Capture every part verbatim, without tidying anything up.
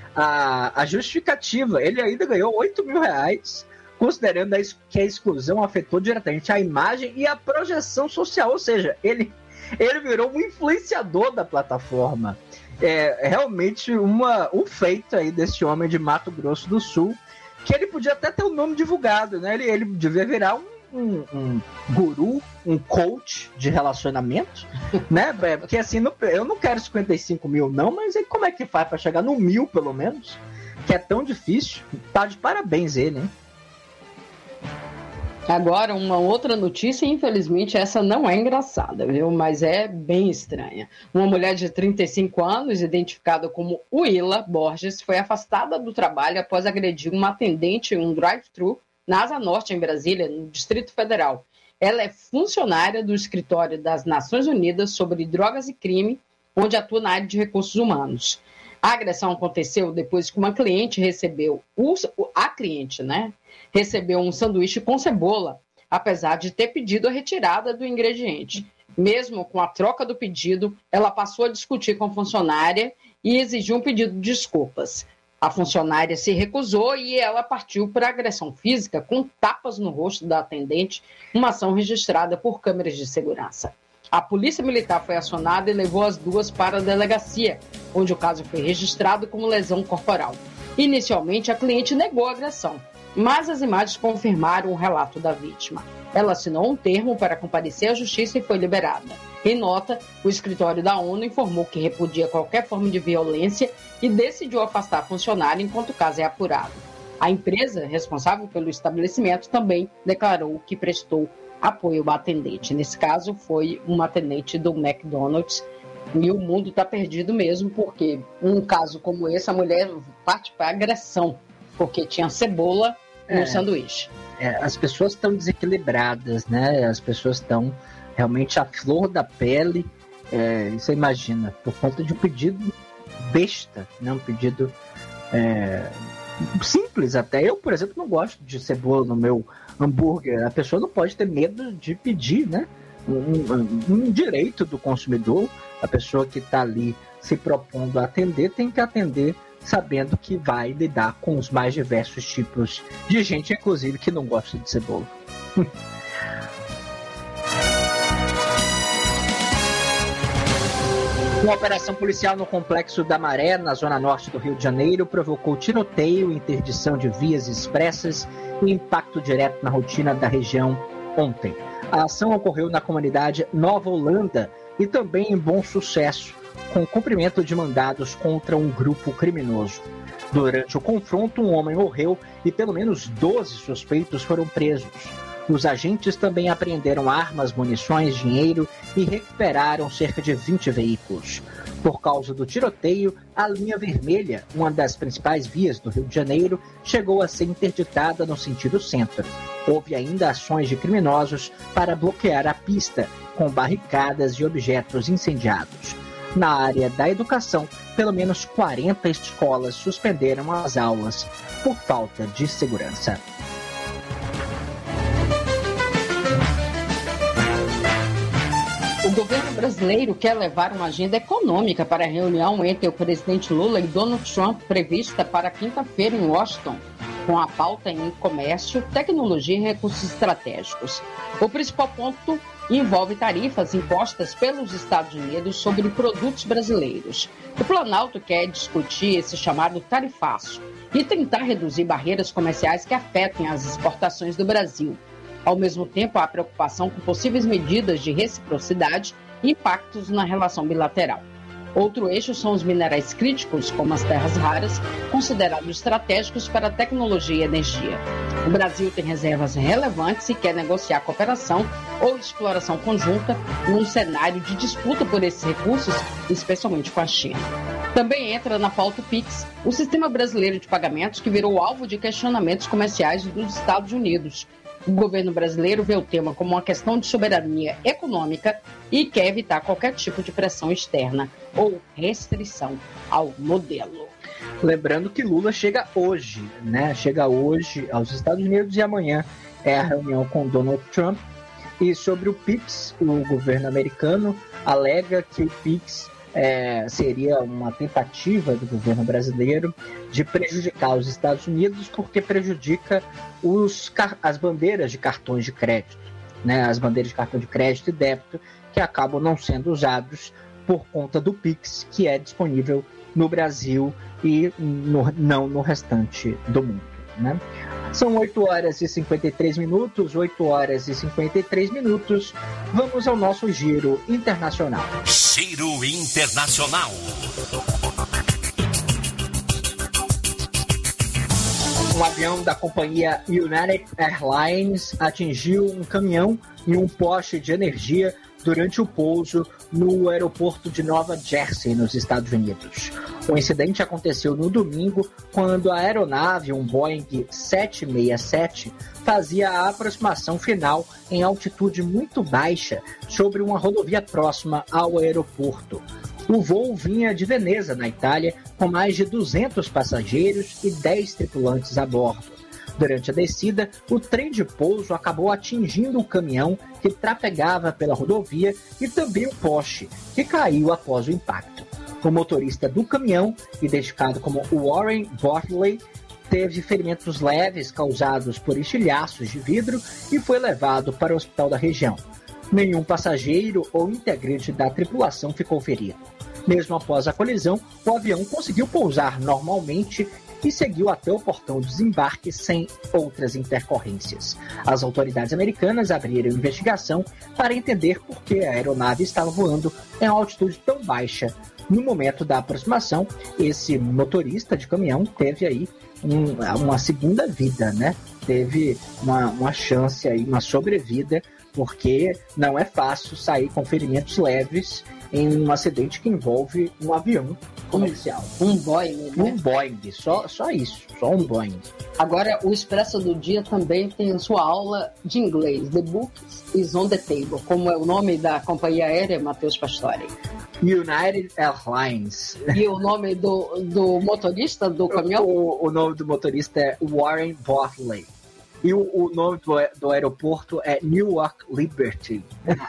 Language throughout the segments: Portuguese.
a, a justificativa. Ele ainda ganhou oito mil reais, considerando que a exclusão afetou diretamente a imagem e a projeção social. Ou seja, ele, ele virou um influenciador da plataforma. É realmente uma, um feito aí desse homem de Mato Grosso do Sul, que ele podia até ter o nome divulgado, né? Ele, ele devia virar um, um, um guru, um coach de relacionamento, né? Porque assim, não, eu não quero cinquenta e cinco mil não, mas aí como é que faz para chegar no mil, pelo menos? Que é tão difícil. Tá de parabéns ele, hein? Agora, uma outra notícia, infelizmente essa não é engraçada, viu? Mas é bem estranha. Uma mulher de trinta e cinco anos, identificada como Willa Borges, foi afastada do trabalho após agredir uma atendente em um drive-thru na Asa Norte, em Brasília, no Distrito Federal. Ela é funcionária do Escritório das Nações Unidas sobre Drogas e Crime, onde atua na área de recursos humanos. A agressão aconteceu depois que uma cliente recebeu, o, a cliente, né, recebeu um sanduíche com cebola, apesar de ter pedido a retirada do ingrediente. Mesmo com a troca do pedido, ela passou a discutir com a funcionária e exigiu um pedido de desculpas. A funcionária se recusou e ela partiu para agressão física com tapas no rosto da atendente, uma ação registrada por câmeras de segurança. A polícia militar foi acionada e levou as duas para a delegacia, onde o caso foi registrado como lesão corporal. Inicialmente, a cliente negou a agressão, mas as imagens confirmaram o relato da vítima. Ela assinou um termo para comparecer à justiça e foi liberada. Em nota, o escritório da ONU informou que repudia qualquer forma de violência e decidiu afastar a funcionária enquanto o caso é apurado. A empresa responsável pelo estabelecimento também declarou que prestou apoio ao atendente. Nesse caso, foi uma atendente do McDonald's. E o mundo está perdido mesmo, porque um caso como esse, a mulher parte para agressão, porque tinha cebola no é, sanduíche. É, as pessoas estão desequilibradas, né? As pessoas estão realmente à flor da pele. É, você imagina, por conta de um pedido besta, né? Um pedido é, simples até. Eu, por exemplo, não gosto de cebola no meu hambúrguer. A pessoa não pode ter medo de pedir, né? Um, um, um direito do consumidor. A pessoa que está ali se propondo a atender tem que atender sabendo que vai lidar com os mais diversos tipos de gente, inclusive que não gosta de cebola. Uma operação policial no Complexo da Maré, na zona norte do Rio de Janeiro, provocou tiroteio, interdição de vias expressas e impacto direto na rotina da região ontem. A ação ocorreu na comunidade Nova Holanda e também em Bom Sucesso, com cumprimento de mandados contra um grupo criminoso. Durante o confronto, um homem morreu e pelo menos doze suspeitos foram presos. Os agentes também apreenderam armas, munições, dinheiro e recuperaram cerca de vinte veículos. Por causa do tiroteio, a linha vermelha, uma das principais vias do Rio de Janeiro, chegou a ser interditada no sentido centro. Houve ainda ações de criminosos para bloquear a pista, com barricadas e objetos incendiados. Na área da educação, pelo menos quarenta escolas suspenderam as aulas por falta de segurança. O governo brasileiro quer levar uma agenda econômica para a reunião entre o presidente Lula e Donald Trump prevista para quinta-feira em Washington, com a pauta em comércio, tecnologia e recursos estratégicos. O principal ponto envolve tarifas impostas pelos Estados Unidos sobre produtos brasileiros. O Planalto quer discutir esse chamado tarifaço e tentar reduzir barreiras comerciais que afetem as exportações do Brasil. Ao mesmo tempo, há preocupação com possíveis medidas de reciprocidade e impactos na relação bilateral. Outro eixo são os minerais críticos, como as terras raras, considerados estratégicos para a tecnologia e energia. O Brasil tem reservas relevantes e quer negociar cooperação ou exploração conjunta num cenário de disputa por esses recursos, especialmente com a China. Também entra na pauta o Pix, o sistema brasileiro de pagamentos que virou alvo de questionamentos comerciais dos Estados Unidos. O governo brasileiro vê o tema como uma questão de soberania econômica e quer evitar qualquer tipo de pressão externa ou restrição ao modelo. Lembrando que Lula chega hoje, né? Chega hoje aos Estados Unidos e amanhã é a reunião com Donald Trump. E sobre o Pix, o governo americano alega que o Pix é, seria uma tentativa do governo brasileiro de prejudicar os Estados Unidos, porque prejudica os, as bandeiras de cartões de crédito, né? As bandeiras de cartão de crédito e débito, que acabam não sendo usados por conta do Pix, que é disponível no Brasil e no, não no restante do mundo, né? São oito horas e cinquenta e três minutos, oito horas e cinquenta e três minutos. Vamos ao nosso giro internacional. Giro internacional. Um avião da companhia United Airlines atingiu um caminhão e um poste de energia durante o pouso no aeroporto de Nova Jersey, nos Estados Unidos. O incidente aconteceu no domingo, quando a aeronave, um Boeing sete seis sete, fazia a aproximação final em altitude muito baixa sobre uma rodovia próxima ao aeroporto. O voo vinha de Veneza, na Itália, com mais de duzentos passageiros e dez tripulantes a bordo. Durante a descida, o trem de pouso acabou atingindo o caminhão que trafegava pela rodovia e também o poste, que caiu após o impacto. O motorista do caminhão, identificado como Warren Bartley, teve ferimentos leves causados por estilhaços de vidro e foi levado para o hospital da região. Nenhum passageiro ou integrante da tripulação ficou ferido. Mesmo após a colisão, o avião conseguiu pousar normalmente e seguiu até o portão de desembarque sem outras intercorrências. As autoridades americanas abriram investigação para entender por que a aeronave estava voando em uma altitude tão baixa. No momento da aproximação, esse motorista de caminhão teve aí um, uma segunda vida, né? Teve uma, uma chance aí, uma sobrevida, porque não é fácil sair com ferimentos leves em um acidente que envolve um avião comercial. Um Boeing, né? Um Boeing, só, só isso, só um Boeing. Agora, o Expresso do Dia também tem a sua aula de inglês. The book is on the table. Como é o nome da companhia aérea, Matheus Pastore? United Airlines. E o nome do, do motorista do caminhão? O, o nome do motorista é Warren Bartley. E o, o nome do, do aeroporto é Newark Liberty.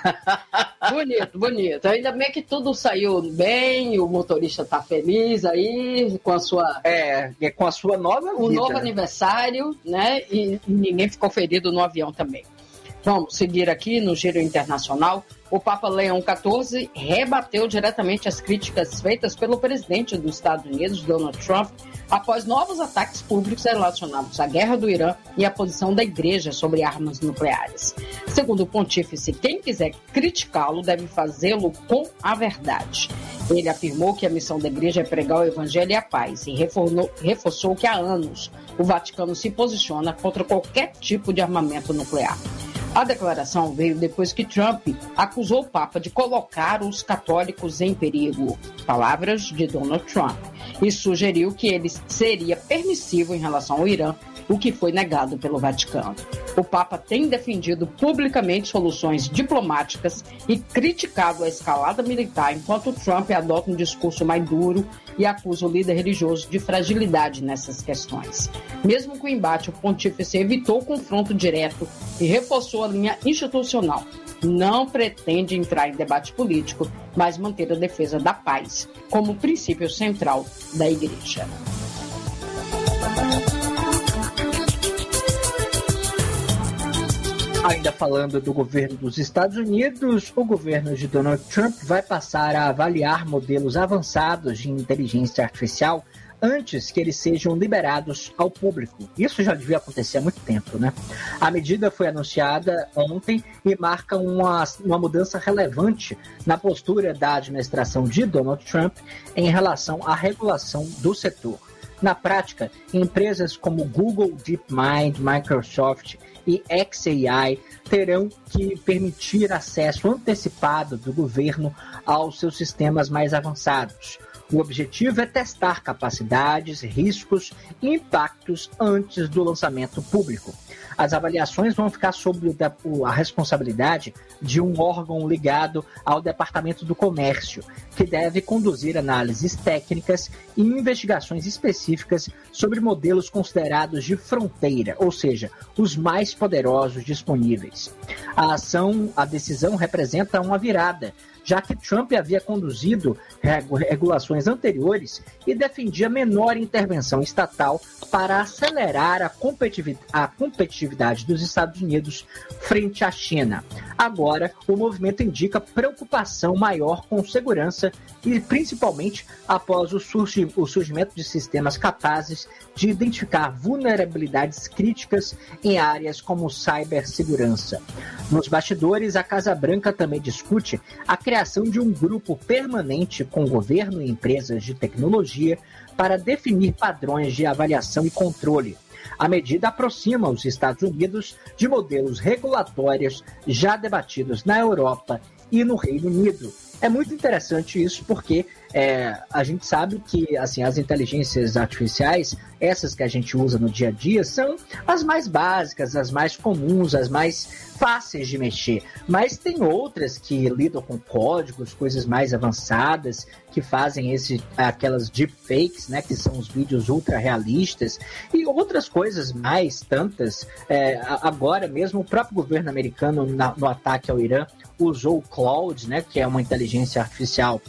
Bonito, bonito. Ainda bem que tudo saiu bem, o motorista tá feliz aí com a sua... É, é com a sua nova vida. O novo aniversário, né? E ninguém ficou ferido no avião também. Vamos seguir aqui no Giro Internacional. O Papa Leão quatorze rebateu diretamente as críticas feitas pelo presidente dos Estados Unidos, Donald Trump, após novos ataques públicos relacionados à guerra do Irã e à posição da igreja sobre armas nucleares. Segundo o pontífice, quem quiser criticá-lo deve fazê-lo com a verdade. Ele afirmou que a missão da igreja é pregar o evangelho e a paz e reforçou, reforçou que há anos o Vaticano se posiciona contra qualquer tipo de armamento nuclear. A declaração veio depois que Trump acusou o Papa de colocar os católicos em perigo, palavras de Donald Trump, e sugeriu que ele seria permissivo em relação ao Irã, o que foi negado pelo Vaticano. O Papa tem defendido publicamente soluções diplomáticas e criticado a escalada militar, enquanto Trump adota um discurso mais duro e acusa o líder religioso de fragilidade nessas questões. Mesmo com o embate, o pontífice evitou o confronto direto e reforçou a linha institucional. Não pretende entrar em debate político, mas manter a defesa da paz como princípio central da Igreja. Ainda falando do governo dos Estados Unidos, o governo de Donald Trump vai passar a avaliar modelos avançados de inteligência artificial antes que eles sejam liberados ao público. Isso já devia acontecer há muito tempo, né? A medida foi anunciada ontem e marca uma, uma mudança relevante na postura da administração de Donald Trump em relação à regulação do setor. Na prática, empresas como Google, DeepMind, Microsoft e X A I terão que permitir acesso antecipado do governo aos seus sistemas mais avançados. O objetivo é testar capacidades, riscos e impactos antes do lançamento público. As avaliações vão ficar sob a responsabilidade de um órgão ligado ao Departamento do Comércio, que deve conduzir análises técnicas e investigações específicas sobre modelos considerados de fronteira, ou seja, os mais poderosos disponíveis. A ação, a decisão representa uma virada já que Trump havia conduzido regulações anteriores e defendia menor intervenção estatal para acelerar a competitividade dos Estados Unidos frente à China. Agora, o movimento indica preocupação maior com segurança e principalmente após o, surgi, o surgimento de sistemas capazes de identificar vulnerabilidades críticas em áreas como cibersegurança. Nos bastidores, a Casa Branca também discute a criação de um grupo permanente com governo e empresas de tecnologia para definir padrões de avaliação e controle. A medida aproxima os Estados Unidos de modelos regulatórios já debatidos na Europa e no Reino Unido. É muito interessante isso porque é, a gente sabe que assim, as inteligências artificiais, essas que a gente usa no dia a dia, são as mais básicas, as mais comuns, as mais fáceis de mexer. Mas tem outras que lidam com códigos, coisas mais avançadas, que fazem esse, aquelas deepfakes, né, que são os vídeos ultra realistas, e outras coisas mais, tantas. É, agora mesmo o próprio governo americano, na, no ataque ao Irã, usou o Claude, né, que é uma inteligência artificial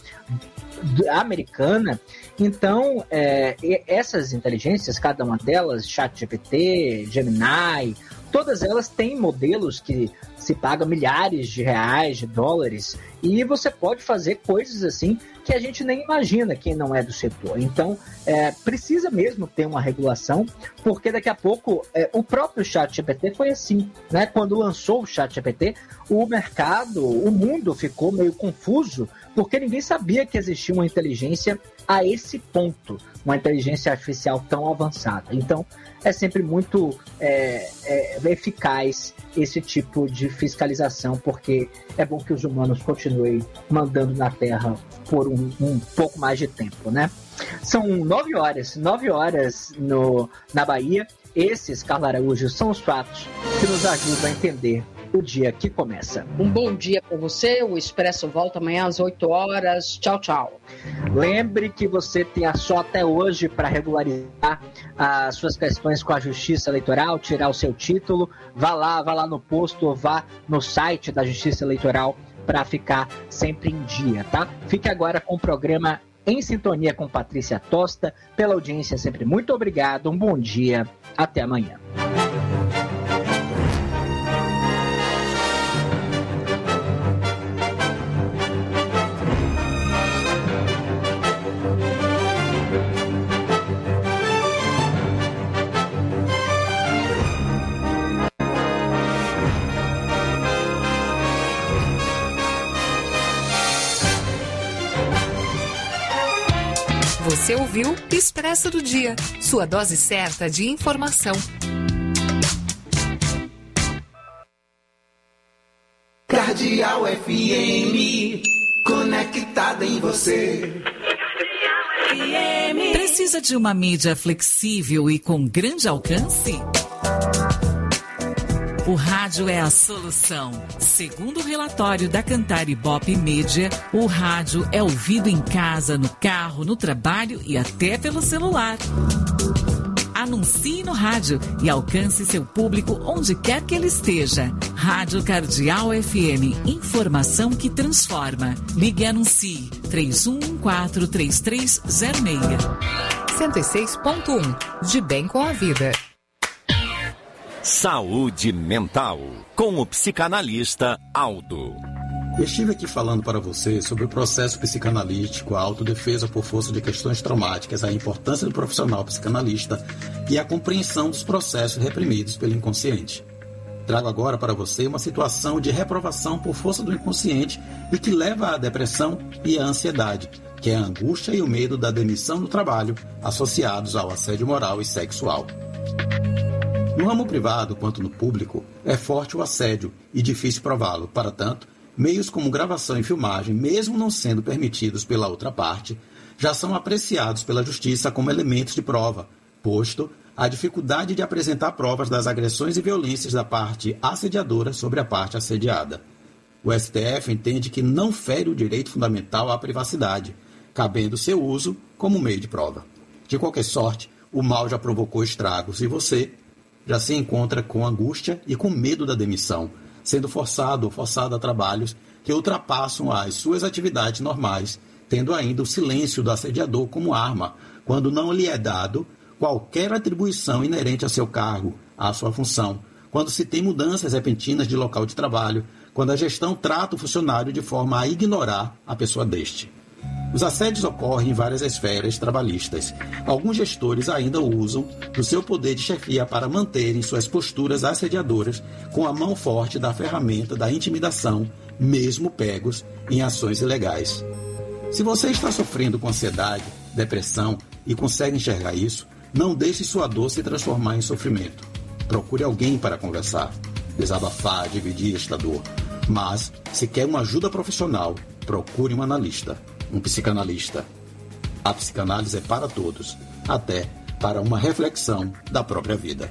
americana. Então, é, essas inteligências, cada uma delas, ChatGPT, Gemini, todas elas têm modelos que se pagam milhares de reais, de dólares, e você pode fazer coisas assim que a gente nem imagina quem não é do setor. Então, é, precisa mesmo ter uma regulação, porque daqui a pouco é, o próprio ChatGPT foi assim, né? Quando lançou o ChatGPT, o mercado, o mundo ficou meio confuso, porque ninguém sabia que existia uma inteligência a esse ponto, uma inteligência artificial tão avançada. Então, é sempre muito é, é, eficaz esse tipo de fiscalização, porque é bom que os humanos continuem mandando na Terra por um, um pouco mais de tempo, né? São nove horas, nove horas no, na Bahia. Esses, Carla Araújo, são os fatos que nos ajudam a entender o dia que começa. Um bom dia para você. O Expresso volta amanhã às oito horas. Tchau, tchau. Lembre que você tem só até hoje para regularizar as suas questões com a Justiça Eleitoral, tirar o seu título. Vá lá, vá lá no posto ou vá no site da Justiça Eleitoral para ficar sempre em dia, tá? Fique agora com o programa Em Sintonia com Patrícia Tosta. Pela audiência sempre muito obrigado. Um bom dia. Até amanhã. Você ouviu Expresso do Dia, sua dose certa de informação. Cardeal F M, conectada em você. Precisa de uma mídia flexível e com grande alcance? O rádio é a solução. Segundo o relatório da Cantar Ibope Media, o rádio é ouvido em casa, no carro, no trabalho e até pelo celular. Anuncie no rádio e alcance seu público onde quer que ele esteja. Rádio Cardeal F M, informação que transforma. Ligue e anuncie três um um quatro, três três zero seis. cento e seis ponto um, de bem com a vida. Saúde Mental, com o psicanalista Aldo. Estive aqui falando para você sobre o processo psicanalítico, a autodefesa por força de questões traumáticas, a importância do profissional psicanalista e a compreensão dos processos reprimidos pelo inconsciente. Trago agora para você uma situação de reprovação por força do inconsciente e que leva à depressão e à ansiedade, que é a angústia e o medo da demissão do trabalho associados ao assédio moral e sexual. No ramo privado quanto no público, é forte o assédio e difícil prová-lo. Para tanto, meios como gravação e filmagem, mesmo não sendo permitidos pela outra parte, já são apreciados pela Justiça como elementos de prova, posto a dificuldade de apresentar provas das agressões e violências da parte assediadora sobre a parte assediada. O S T F entende que não fere o direito fundamental à privacidade, cabendo seu uso como meio de prova. De qualquer sorte, o mal já provocou estragos e você já se encontra com angústia e com medo da demissão, sendo forçado ou forçada a trabalhos que ultrapassam as suas atividades normais, tendo ainda o silêncio do assediador como arma, quando não lhe é dado qualquer atribuição inerente a seu cargo, à sua função, quando se tem mudanças repentinas de local de trabalho, quando a gestão trata o funcionário de forma a ignorar a pessoa deste. Os assédios ocorrem em várias esferas trabalhistas. Alguns gestores ainda usam do seu poder de chefia para manterem suas posturas assediadoras com a mão forte da ferramenta da intimidação, mesmo pegos em ações ilegais. Se você está sofrendo com ansiedade, depressão e consegue enxergar isso, não deixe sua dor se transformar em sofrimento. Procure alguém para conversar, desabafar, dividir esta dor. Mas, se quer uma ajuda profissional, procure um analista, um psicanalista. A psicanálise é para todos, até para uma reflexão da própria vida.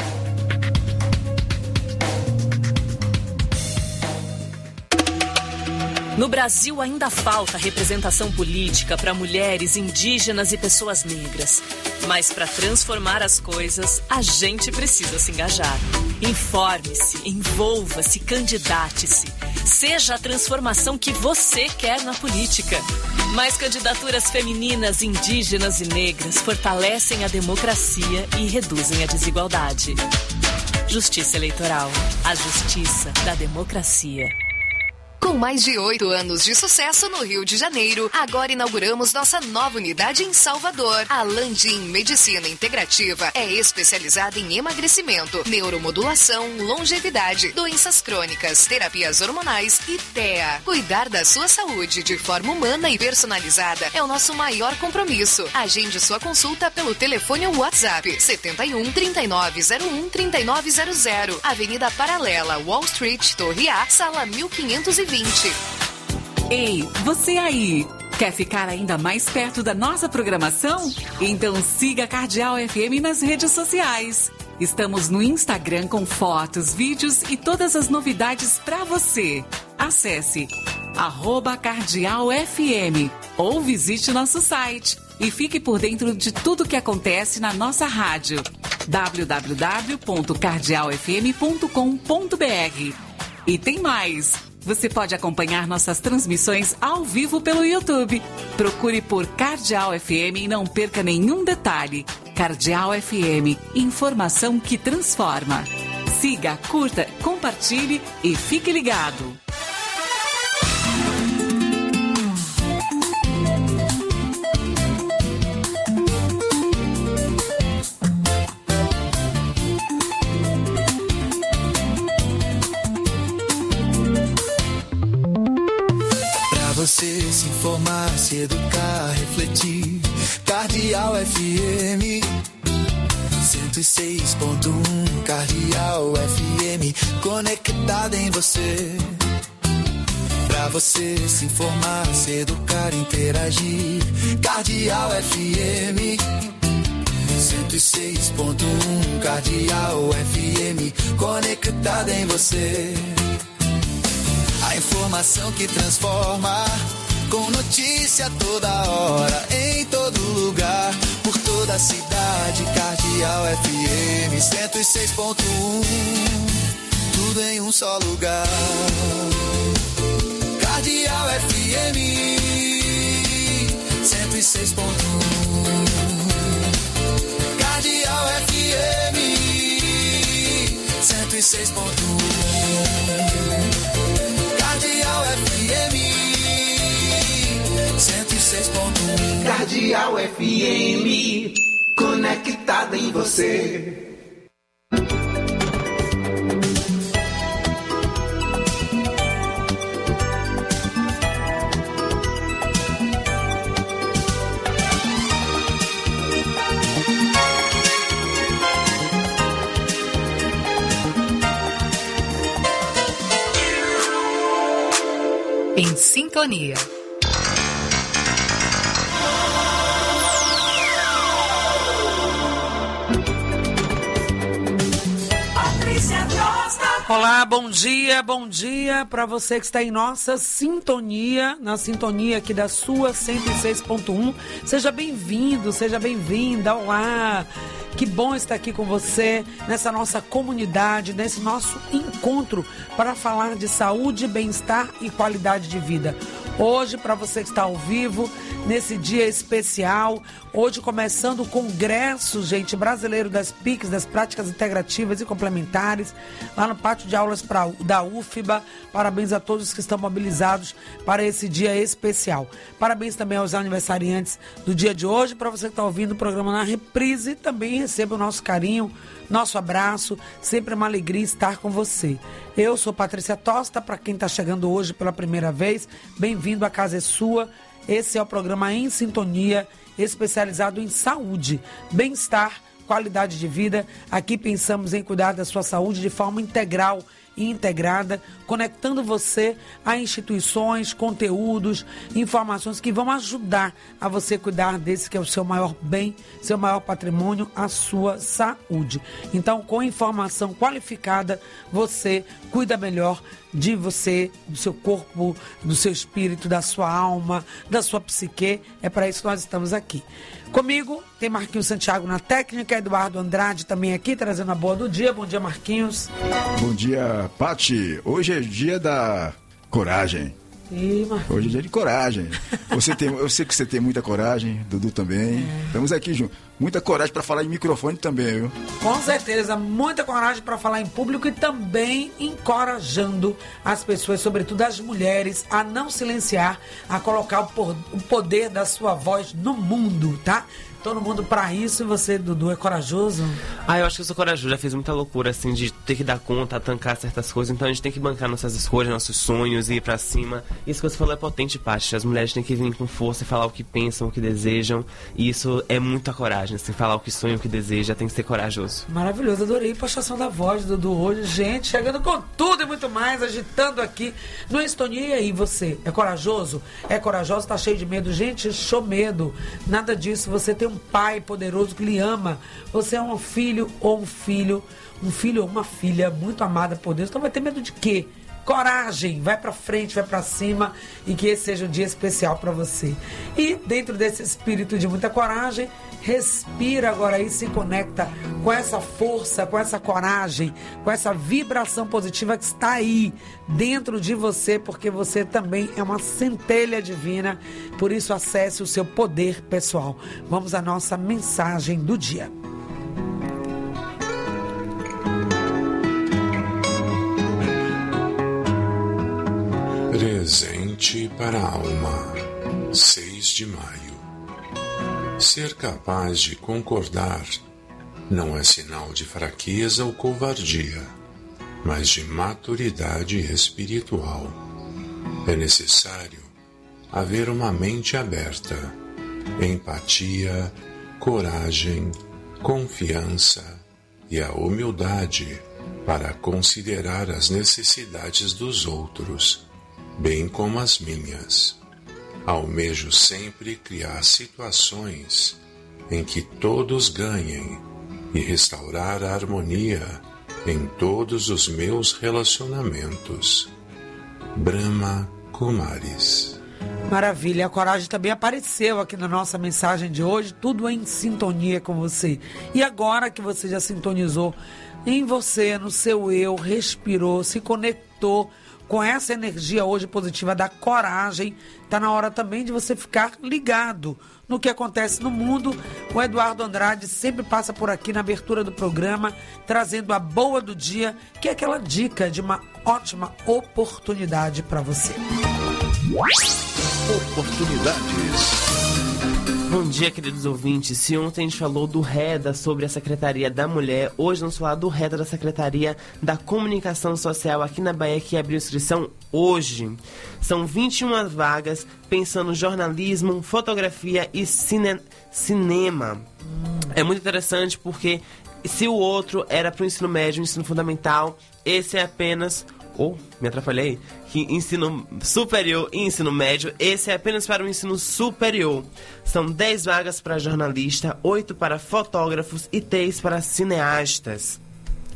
No Brasil ainda falta representação política para mulheres, indígenas e pessoas negras. Mas para transformar as coisas, a gente precisa se engajar. Informe-se, envolva-se, candidate-se. Seja a transformação que você quer na política. Mais candidaturas femininas, indígenas e negras fortalecem a democracia e reduzem a desigualdade. Justiça Eleitoral. A justiça da democracia. Com mais de oito anos de sucesso no Rio de Janeiro, agora inauguramos nossa nova unidade em Salvador. A Landim Medicina Integrativa é especializada em emagrecimento, neuromodulação, longevidade, doenças crônicas, terapias hormonais e T E A. Cuidar da sua saúde de forma humana e personalizada é o nosso maior compromisso. Agende sua consulta pelo telefone ou WhatsApp setenta e um, trinta e nove zero um, trinta e nove zero zero, Avenida Paralela, Wall Street, Torre A, sala mil quinhentos e vinte. Ei, você aí, quer ficar ainda mais perto da nossa programação? Então siga a Cardeal F M nas redes sociais. Estamos no Instagram com fotos, vídeos e todas as novidades para você. Acesse arroba Cardeal F M ou visite nosso site e fique por dentro de tudo que acontece na nossa rádio. w w w ponto cardeal f m ponto com ponto b r. E tem mais! Você pode acompanhar nossas transmissões ao vivo pelo YouTube. Procure por Cardeal F M e não perca nenhum detalhe. Cardeal F M, informação que transforma. Siga, curta, compartilhe e fique ligado. Você se informar, se educar, refletir. Cardeal F M cento e seis ponto um, Cardeal F M, conectada em você. Pra você se informar, se educar, interagir. Cardeal F M cento e seis ponto um, Cardeal F M, conectada em você. A informação que transforma, com notícia toda hora, em todo lugar, por toda a cidade. Cardeal F M cento e seis ponto um, tudo em um só lugar. Cardeal F M cento e seis ponto um, Cardeal F M cento e seis ponto um. Cardeal F M cento e seis ponto um. Cardeal F M, conectada em você. Em sintonia. Olá, bom dia, bom dia para você que está em nossa sintonia, na sintonia aqui da sua cento e seis ponto um. Seja bem-vindo, seja bem-vinda, olá. Que bom estar aqui com você, nessa nossa comunidade, nesse nosso encontro para falar de saúde, bem-estar e qualidade de vida. Hoje, para você que está ao vivo, nesse dia especial, hoje começando o Congresso, gente, brasileiro das P I Cs, das Práticas Integrativas e Complementares, lá no pátio de aulas pra, da U F B A. Parabéns a todos que estão mobilizados para esse dia especial. Parabéns também aos aniversariantes do dia de hoje. Para você que está ouvindo o programa na reprise, também receba o nosso carinho, nosso abraço. Sempre é uma alegria estar com você. Eu sou Patrícia Tosta, para quem está chegando hoje pela primeira vez, bem-vindo, a casa é sua. Esse é o programa Em Sintonia, especializado em saúde, bem-estar, qualidade de vida. Aqui pensamos em cuidar da sua saúde de forma integral e integrada, conectando você a instituições, conteúdos, informações que vão ajudar a você cuidar desse que é o seu maior bem, seu maior patrimônio, a sua saúde. Então, com informação qualificada, você cuida melhor de você, do seu corpo, do seu espírito, da sua alma, da sua psique. É para isso que nós estamos aqui. Comigo tem Marquinhos Santiago na técnica, Eduardo Andrade também aqui, trazendo a boa do dia. Bom dia, Marquinhos. Bom dia, Pati. Hoje é dia da coragem. Ih, Marquinhos. Hoje é dia de coragem. Você tem, eu sei que você tem muita coragem, Dudu também. É. Estamos aqui, Ju. Muita coragem para falar em microfone também, viu? Com certeza, muita coragem para falar em público e também encorajando as pessoas, sobretudo as mulheres, a não silenciar, a colocar o poder da sua voz no mundo, tá? Todo mundo pra isso. E você, Dudu, é corajoso? Ah, eu acho que eu sou corajoso. Já fiz muita loucura, assim, de ter que dar conta, tancar certas coisas. Então a gente tem que bancar nossas escolhas, nossos sonhos e ir pra cima. Isso que você falou é potente, Paty. As mulheres têm que vir com força e falar o que pensam, o que desejam. E isso é muita coragem, assim, falar o que sonha, o que deseja. Tem que ser corajoso. Maravilhoso. Adorei a postação da voz, Dudu, hoje. Gente, chegando com tudo e muito mais, agitando aqui no Estonia. E aí, você? É corajoso? É corajoso? Tá cheio de medo? Gente, show medo. Nada disso. Você tem um pai poderoso que lhe ama. Você é um filho ou um filho, um filho ou uma filha muito amada por Deus. Então vai ter medo de quê? Coragem, vai pra frente, vai pra cima, e que esse seja um dia especial pra você. E dentro desse espírito de muita coragem, respira agora aí, se conecta com essa força, com essa coragem, com essa vibração positiva que está aí dentro de você, porque você também é uma centelha divina. Por isso, acesse o seu poder pessoal. Vamos à nossa mensagem do dia. Presente para a alma, seis de maio. Ser capaz de concordar não é sinal de fraqueza ou covardia, mas de maturidade espiritual. É necessário haver uma mente aberta, empatia, coragem, confiança e a humildade para considerar as necessidades dos outros, bem como as minhas. Almejo sempre criar situações em que todos ganhem e restaurar a harmonia em todos os meus relacionamentos. Brahma Kumaris. Maravilha, a coragem também apareceu aqui na nossa mensagem de hoje, tudo em sintonia com você. E agora que você já sintonizou em você, no seu eu, respirou, se conectou com essa energia hoje positiva da coragem, está na hora também de você ficar ligado no que acontece no mundo. O Eduardo Andrade sempre passa por aqui na abertura do programa, trazendo a boa do dia, que é aquela dica de uma ótima oportunidade para você. Oportunidades. Bom dia, queridos ouvintes. Se ontem a gente falou do REDA sobre a Secretaria da Mulher, hoje vamos falar do REDA da Secretaria da Comunicação Social aqui na Bahia, que abriu inscrição hoje. São vinte e uma vagas pensando jornalismo, fotografia e cine... cinema. É muito interessante porque se o outro era para o ensino médio, ensino fundamental, esse é apenas... Oh, me atrapalhei. Que ensino superior e ensino médio, esse é apenas para o ensino superior. São dez vagas para jornalista, oito para fotógrafos e três para cineastas.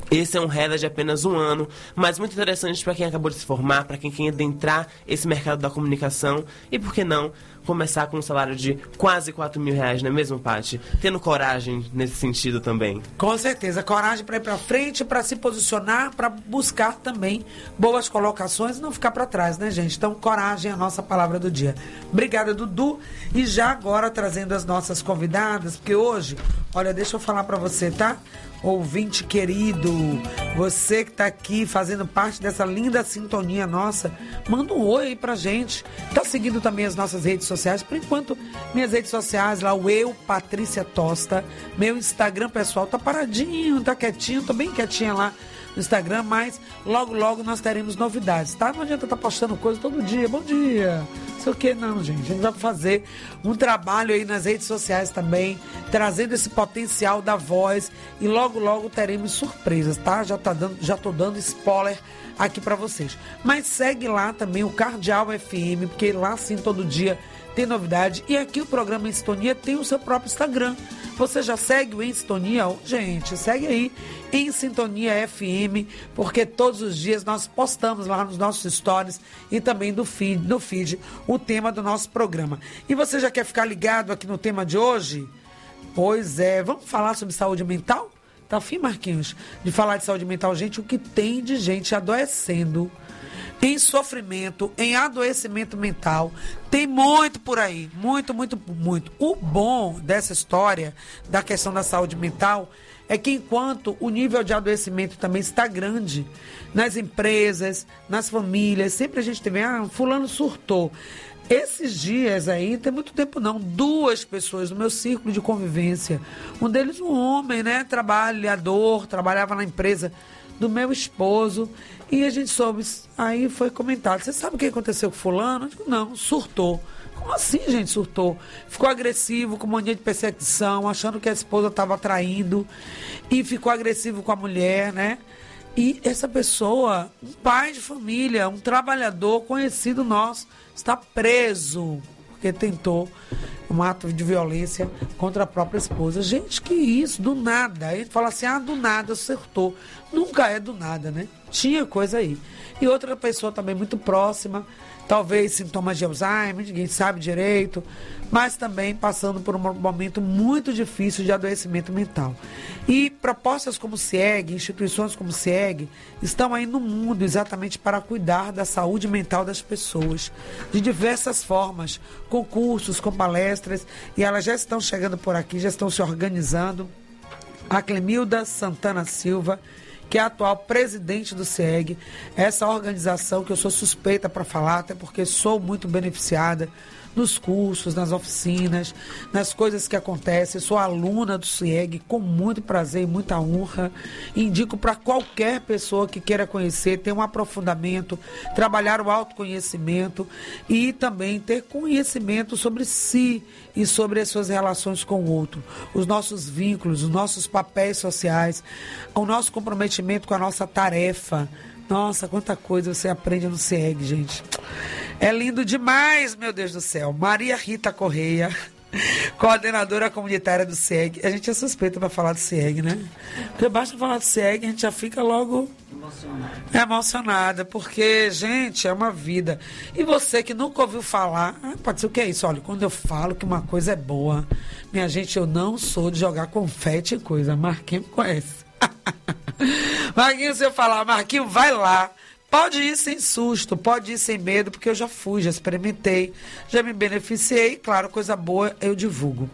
Esse é um reda de apenas um ano, mas muito interessante para quem acabou de se formar, para quem quer adentrar esse mercado da comunicação e, por que não, começar com um salário de quase quatro mil reais, não é mesmo, Paty? Tendo coragem nesse sentido também. Com certeza, coragem para ir para frente, para se posicionar, para buscar também boas colocações e não ficar para trás, né, gente? Então, coragem é a nossa palavra do dia. Obrigada, Dudu. E já agora trazendo as nossas convidadas, porque hoje, olha, deixa eu falar para você, tá? Ouvinte querido, você que está aqui fazendo parte dessa linda sintonia nossa, manda um oi aí pra gente. Tá seguindo também as nossas redes sociais. Por enquanto, minhas redes sociais, lá o eu, Patrícia Tosta. Meu Instagram pessoal tá paradinho, tá quietinho, tô bem quietinha lá no Instagram, mas logo, logo nós teremos novidades, tá? Não adianta estar postando coisa todo dia. Bom dia! Sei o que, não, gente. A gente vai fazer um trabalho aí nas redes sociais também, trazendo esse potencial da voz e logo, logo teremos surpresas, tá? Já, tá dando, já tô dando spoiler aqui para vocês. Mas segue lá também o Cardeal F M, porque lá sim todo dia tem novidade. E aqui o programa Em Sintonia tem o seu próprio Instagram. Você já segue o Em Sintonia? Gente, segue aí Em Sintonia F M, porque todos os dias nós postamos lá nos nossos stories e também do feed, no feed o tema do nosso programa. E você já quer ficar ligado aqui no tema de hoje? Pois é, vamos falar sobre saúde mental? Tá afim, Marquinhos, de falar de saúde mental? Gente, o que tem de gente adoecendo, em sofrimento, em adoecimento mental, tem muito por aí, muito, muito, muito. O bom dessa história, da questão da saúde mental, é que enquanto o nível de adoecimento também está grande, nas empresas, nas famílias, sempre a gente tem, ah, fulano surtou. Esses dias aí, tem muito tempo não, duas pessoas no meu círculo de convivência, um deles um homem, né, trabalhador, trabalhava na empresa do meu esposo, e a gente soube, aí foi comentado, você sabe o que aconteceu com fulano? Eu digo, não, surtou. Como assim, gente, surtou? Ficou agressivo, com mania de perseguição, achando que a esposa estava traindo, e ficou agressivo com a mulher, né? E essa pessoa, um pai de família, um trabalhador conhecido nosso, está preso porque tentou um ato de violência contra a própria esposa. Gente, que isso, do nada. Aí a gente fala assim, ah, do nada, acertou. Nunca é do nada, né? Tinha coisa aí. E outra pessoa também muito próxima, talvez sintomas de Alzheimer, ninguém sabe direito, mas também passando por um momento muito difícil de adoecimento mental. E propostas como o CIEG, instituições como o CIEG, estão aí no mundo exatamente para cuidar da saúde mental das pessoas, de diversas formas, com cursos, com palestras, e elas já estão chegando por aqui, já estão se organizando. A Clemilda Santana Silva, que é a atual presidente do CIEG, essa organização que eu sou suspeita para falar, até porque sou muito beneficiada nos cursos, nas oficinas, nas coisas que acontecem. Sou aluna do CIEG com muito prazer e muita honra. Indico para qualquer pessoa que queira conhecer, ter um aprofundamento, trabalhar o autoconhecimento e também ter conhecimento sobre si e sobre as suas relações com o outro, os nossos vínculos, os nossos papéis sociais, o nosso comprometimento com a nossa tarefa. Nossa, quanta coisa você aprende no CIEG, gente. É lindo demais, meu Deus do céu. Maria Rita Correia, coordenadora comunitária do CIEG. A gente é suspeita para falar do CIEG, né? Porque basta falar do CIEG, a gente já fica logo emocionada. emocionada, porque, gente, é uma vida. E você que nunca ouviu falar, ah, pode ser o que é isso? Olha, quando eu falo que uma coisa é boa, minha gente, eu não sou de jogar confete e coisa. Marquinhos conhece. Marquinhos, se eu falar, Marquinhos, vai lá. Pode ir sem susto, pode ir sem medo, porque eu já fui, já experimentei, já me beneficiei. Claro, coisa boa eu divulgo.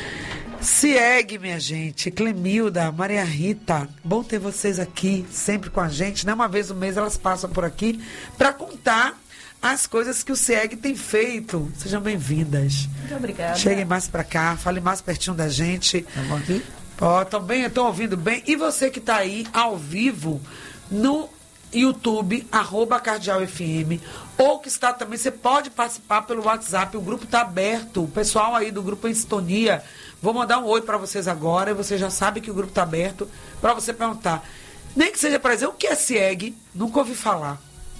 CIEG, minha gente, Clemilda, Maria Rita, bom ter vocês aqui, sempre com a gente, né? Uma vez no mês elas passam por aqui para contar as coisas que o CIEG tem feito. Sejam bem-vindas. Muito obrigada. Cheguem mais para cá, falem mais pertinho da gente. Tá bom aqui? Ó, estão bem, estão ouvindo bem. E você que está aí ao vivo no YouTube, arroba Cardeal F M, ou que está também, você pode participar pelo WhatsApp, o grupo está aberto, o pessoal aí do grupo Em Sintonia, vou mandar um oi para vocês agora, e você já sabe que o grupo está aberto, para você perguntar, nem que seja para dizer o que é CIEG, nunca ouvi falar.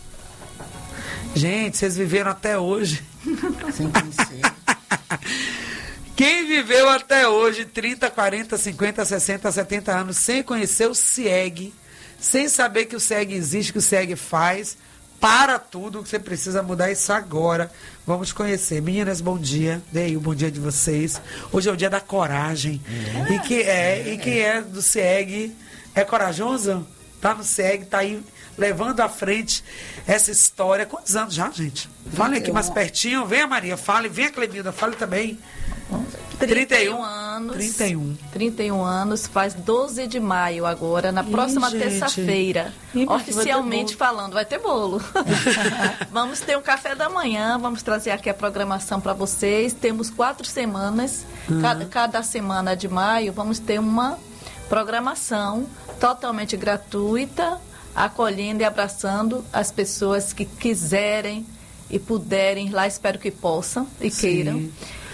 Gente, vocês viveram até hoje. Sem conhecer. Quem viveu até hoje, trinta, quarenta, cinquenta, sessenta, setenta anos, sem conhecer o CIEG, sem saber que o SEG existe, que o SEG faz. Para tudo, que você precisa mudar isso agora. Vamos conhecer. Meninas, bom dia. Dê aí o bom dia de vocês. Hoje é o dia da coragem. É. E, que é, e quem é do SEG é corajoso? Tá no SEG, tá aí levando à frente essa história. Quantos anos já, gente? Fale aqui mais pertinho. Venha, Maria, fale. Venha, Clemilda, fale também. trinta e um anos. trinta e um. trinta e um anos, faz doze de maio agora, na próxima terça-feira. Oficialmente vai falando, vai ter bolo. Vamos ter um café da manhã, vamos trazer aqui a programação para vocês. Temos quatro semanas. Uhum. Cada, cada semana de maio vamos ter uma programação totalmente gratuita, acolhendo e abraçando as pessoas que quiserem e puderem ir lá, espero que possam e Sim. queiram.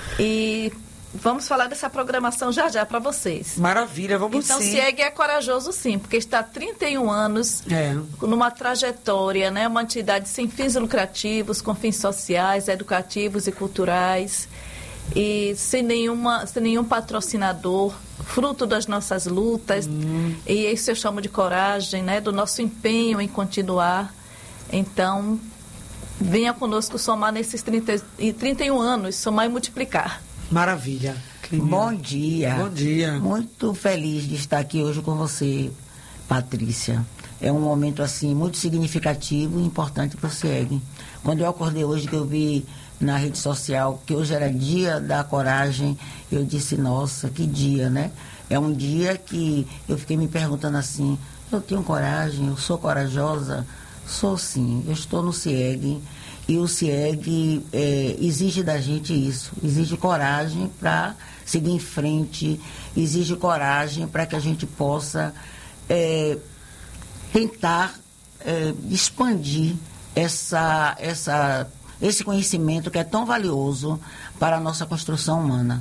E vamos falar dessa programação já já para vocês. Maravilha, vamos então, sim. Então, SIEG é corajoso sim, porque está há trinta e um anos é. numa trajetória, né? Uma entidade sem fins lucrativos, com fins sociais, educativos e culturais, e sem, nenhuma, sem nenhum patrocinador, fruto das nossas lutas, hum. e isso eu chamo de coragem, né? Do nosso empenho em continuar. Então, venha conosco somar nesses trinta, trinta e um anos, somar e multiplicar. Maravilha. Bom dia. Bom dia. Muito feliz de estar aqui hoje com você, Patrícia. É um momento, assim, muito significativo e importante para o SIEG. Quando eu acordei hoje, que eu vi na rede social que hoje era dia da coragem, eu disse, nossa, que dia, né? É um dia que eu fiquei me perguntando assim, eu tenho coragem, eu sou corajosa? Sou sim, eu estou no SIEG e o SIEG é, exige da gente isso, exige coragem para seguir em frente, exige coragem para que a gente possa é, tentar é, expandir essa, essa, esse conhecimento que é tão valioso para a nossa construção humana.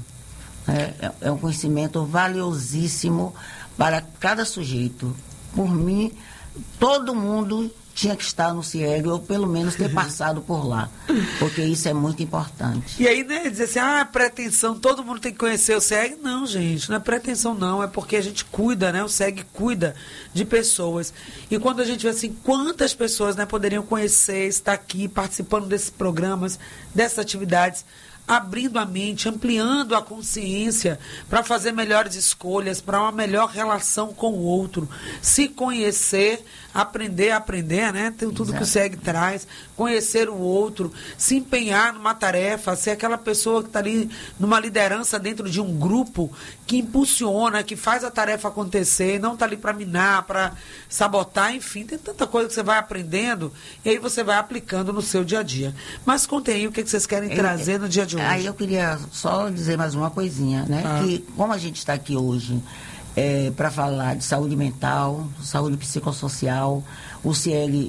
É, é um conhecimento valiosíssimo para cada sujeito. Por mim, todo mundo tinha que estar no SIEG, ou pelo menos ter passado por lá, porque isso é muito importante. E aí, né, dizer assim, ah, pretensão, todo mundo tem que conhecer o SIEG. Não, gente, não é pretensão não, é porque a gente cuida, né, o SIEG cuida de pessoas. E quando a gente vê assim, quantas pessoas, né, poderiam conhecer, estar aqui, participando desses programas, dessas atividades, abrindo a mente, ampliando a consciência para fazer melhores escolhas, para uma melhor relação com o outro, se conhecer, aprender a aprender, né? Tem tudo Exato. Que o SIEG traz, conhecer o outro, se empenhar numa tarefa, ser aquela pessoa que está ali numa liderança dentro de um grupo que impulsiona, que faz a tarefa acontecer, não está ali para minar, para sabotar, enfim, tem tanta coisa que você vai aprendendo e aí você vai aplicando no seu dia a dia. Mas contem aí o que vocês querem é, trazer no dia de hoje. Aí eu queria só dizer mais uma coisinha, né? Ah. Que como a gente está aqui hoje é, para falar de saúde mental, saúde psicossocial, o SIEG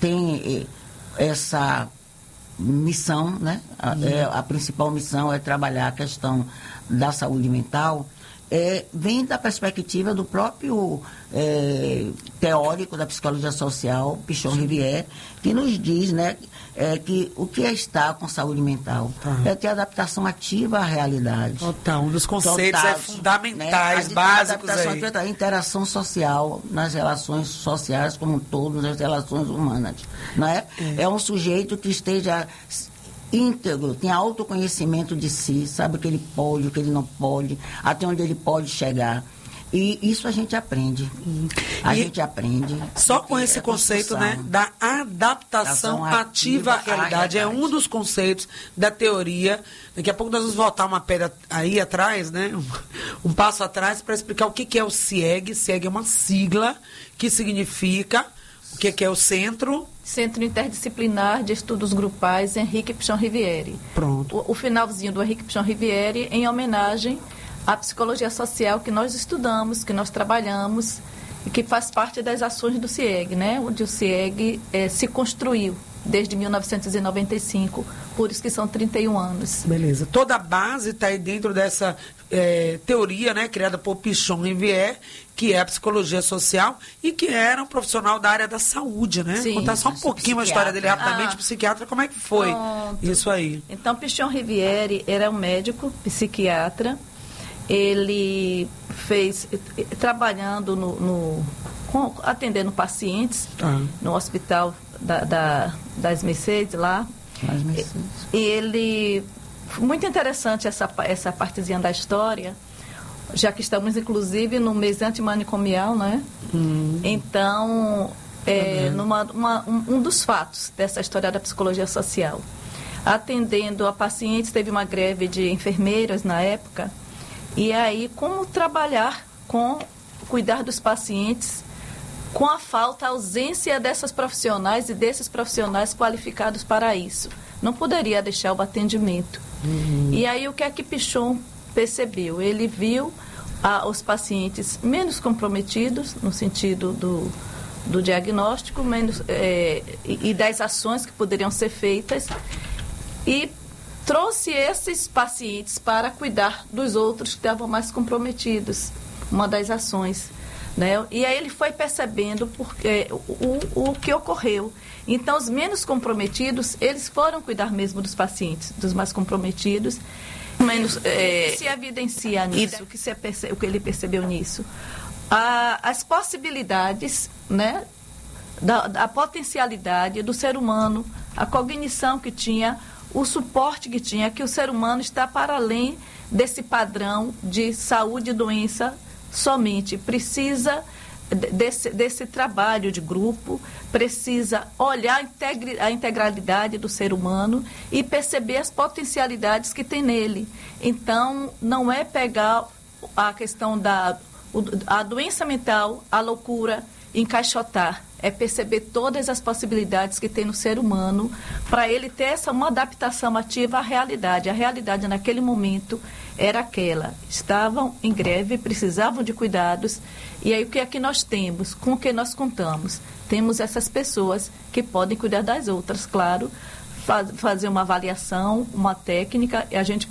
tem é, essa missão, né? A, é, a principal missão é trabalhar a questão da saúde mental. É, vem da perspectiva do próprio é, teórico da psicologia social, Pichon Rivière, que nos diz, né, é, que o que é estar com saúde mental uhum. é ter adaptação ativa à realidade. Total, um dos conceitos Total, é fundamentais, né, básicos adaptação aí. Ativa, a interação social nas relações sociais como um todo, nas relações humanas. Não é? É. é um sujeito que esteja íntegro, tem autoconhecimento de si, sabe o que ele pode, o que ele não pode, até onde ele pode chegar. E isso a gente aprende. A e gente aprende. Só com esse é conceito, né, da adaptação ativa, ativa à realidade. É um dos conceitos da teoria. Daqui a pouco nós vamos voltar uma pedra aí atrás, né? Um, um passo atrás para explicar o que, que é o SIEG. SIEG é uma sigla que significa o que, que é o Centro... Centro Interdisciplinar de Estudos Grupais Henrique Pichon Rivière. Pronto. O, o finalzinho do Henrique Pichon Rivière em homenagem à psicologia social que nós estudamos, que nós trabalhamos e que faz parte das ações do SIEG, né? Onde o SIEG é, se construiu desde mil novecentos e noventa e cinco, por isso que são trinta e um anos. Beleza. Toda a base está aí dentro dessa é, teoria, né, criada por Pichon Rivière, que é a psicologia social e que era um profissional da área da saúde, né? Sim. Contar só um pouquinho a história dele rapidamente, ah, psiquiatra, como é que foi pronto. Isso aí? Então, Pichon Rivière era um médico, psiquiatra. Ele fez, trabalhando no, no, com, atendendo pacientes ah. no hospital da, da, das Mercedes lá. As Mercedes. E ele... Muito interessante essa, essa partezinha da história, já que estamos, inclusive, no mês antimanicomial, né? Hum. Então, é, uhum. numa, uma, um, um dos fatos dessa história da psicologia social. Atendendo a pacientes, teve uma greve de enfermeiras na época, e aí, como trabalhar com, cuidar dos pacientes com a falta, a ausência dessas profissionais e desses profissionais qualificados para isso. Não poderia deixar o atendimento. Uhum. E aí, o que é que Pichon percebeu? Ele viu ah, os pacientes menos comprometidos, no sentido do, do diagnóstico, menos, é, e, e das ações que poderiam ser feitas, e trouxe esses pacientes para cuidar dos outros que estavam mais comprometidos, uma das ações. Né? E aí ele foi percebendo porque, o, o, o que ocorreu. Então, os menos comprometidos, eles foram cuidar mesmo dos pacientes, dos mais comprometidos. Menos, é, o que se evidencia nisso, o que, se perce, o que ele percebeu nisso? A, as possibilidades, né, da, da potencialidade do ser humano, a cognição que tinha, o suporte que tinha, que o ser humano está para além desse padrão de saúde e doença somente. Precisa desse, desse trabalho de grupo, precisa olhar a, integri, a integralidade do ser humano e perceber as potencialidades que tem nele. Então, não é pegar a questão da a doença mental, a loucura, encaixotar. É perceber todas as possibilidades que tem no ser humano para ele ter essa, uma adaptação ativa à realidade. A realidade naquele momento era aquela. Estavam em greve, precisavam de cuidados. E aí o que é que nós temos? Com o que nós contamos? Temos essas pessoas que podem cuidar das outras, claro, faz, fazer uma avaliação, uma técnica, e a gente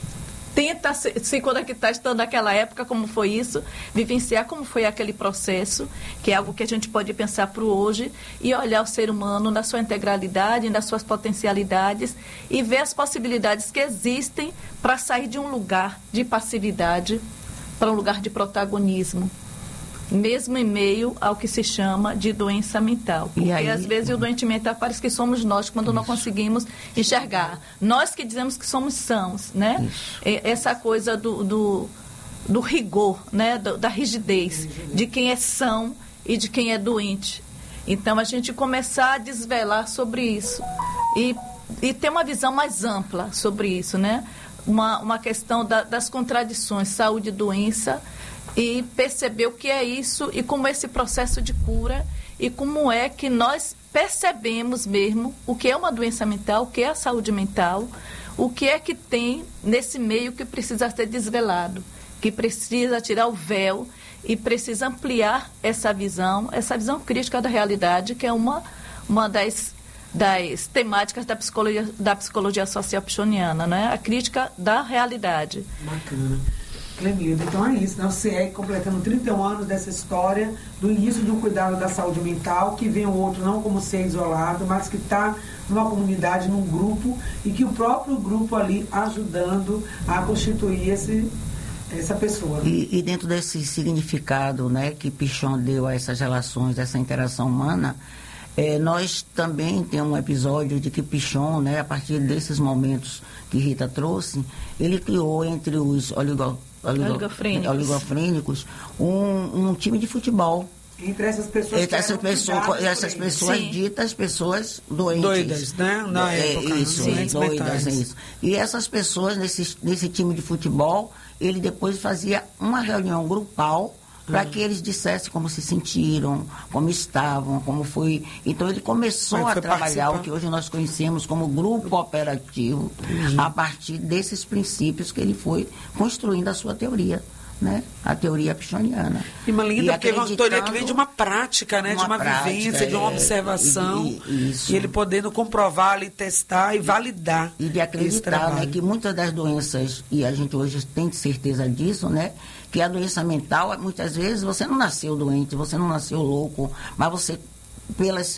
tenta se, se conectar, estando naquela época, como foi isso, vivenciar como foi aquele processo, que é algo que a gente pode pensar para o hoje, e olhar o ser humano na sua integralidade, nas suas potencialidades, e ver as possibilidades que existem para sair de um lugar de passividade para um lugar de protagonismo, mesmo em meio ao que se chama de doença mental. Porque, aí, às vezes, o doente mental parece que somos nós, quando isso. não conseguimos enxergar. Nós que dizemos que somos sãos, né? Isso. Essa coisa do, do, do rigor, né? Do, da rigidez, rigidez, de quem é são e de quem é doente. Então, a gente começar a desvelar sobre isso e, e ter uma visão mais ampla sobre isso, né? Uma, uma questão da, das contradições, saúde e doença, e perceber o que é isso e como é esse processo de cura e como é que nós percebemos mesmo o que é uma doença mental, o que é a saúde mental, o que é que tem nesse meio que precisa ser desvelado, que precisa tirar o véu e precisa ampliar essa visão, essa visão crítica da realidade, que é uma, uma das, das temáticas da psicologia, da psicologia social pichoniana, né? A crítica da realidade. Bacana. Clemilda, então é isso, né? O C E completando trinta e um anos dessa história, do início do cuidado da saúde mental, que vem o outro não como ser isolado, mas que está numa comunidade, num grupo, e que o próprio grupo ali ajudando a constituir esse, essa pessoa. E, e dentro desse significado, né, que Pichon deu a essas relações, dessa interação humana, é, nós também temos um episódio de que Pichon, né, a partir desses momentos que Rita trouxe, ele criou entre os oligo, oligo, oligofrênicos, oligofrênicos um, um time de futebol. Entre essas pessoas, entre essas pessoas, essas pessoas ditas pessoas doentes. Doidas, né? Na é, época. Isso, Sim, doidas, é isso. E essas pessoas, nesse, nesse time de futebol, ele depois fazia uma reunião grupal para que eles dissessem como se sentiram, como estavam, como foi. Então, ele começou a trabalhar o que hoje nós conhecemos como grupo operativo, uhum. a partir desses princípios que ele foi construindo a sua teoria, né? A teoria pichoniana. E uma linda, porque é uma teoria que vem de uma prática, né? Uma de uma prática, vivência, é, de uma observação. E, e, isso. E ele podendo comprovar ali, testar e validar. E de acreditar, né, que muitas das doenças, e a gente hoje tem certeza disso, né? Que a doença mental, muitas vezes, você não nasceu doente, você não nasceu louco, mas você, pelas,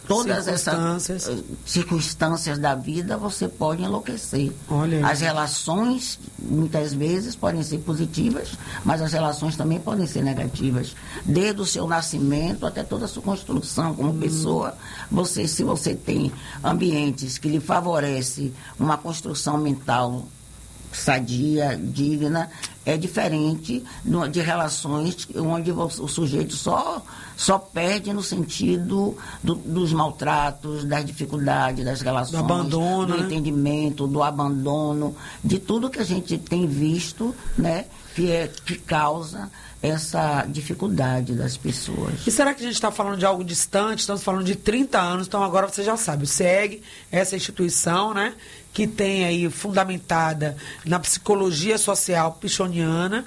todas essas circunstâncias da vida, você pode enlouquecer. Olha as relações, muitas vezes, podem ser positivas, mas as relações também podem ser negativas. Desde o seu nascimento até toda a sua construção como hum. pessoa, você, se você tem ambientes que lhe favorecem uma construção mental sadia, digna, é diferente de relações onde o sujeito só, só perde no sentido do, dos maltratos, das dificuldades, das relações, do abandono, do né? entendimento, do abandono, de tudo que a gente tem visto, né, que, é, que causa essa dificuldade das pessoas. E será que a gente está falando de algo distante? Estamos falando de trinta anos, então agora você já sabe, o SEG, essa instituição, né, que tem aí fundamentada na psicologia social pichoniana,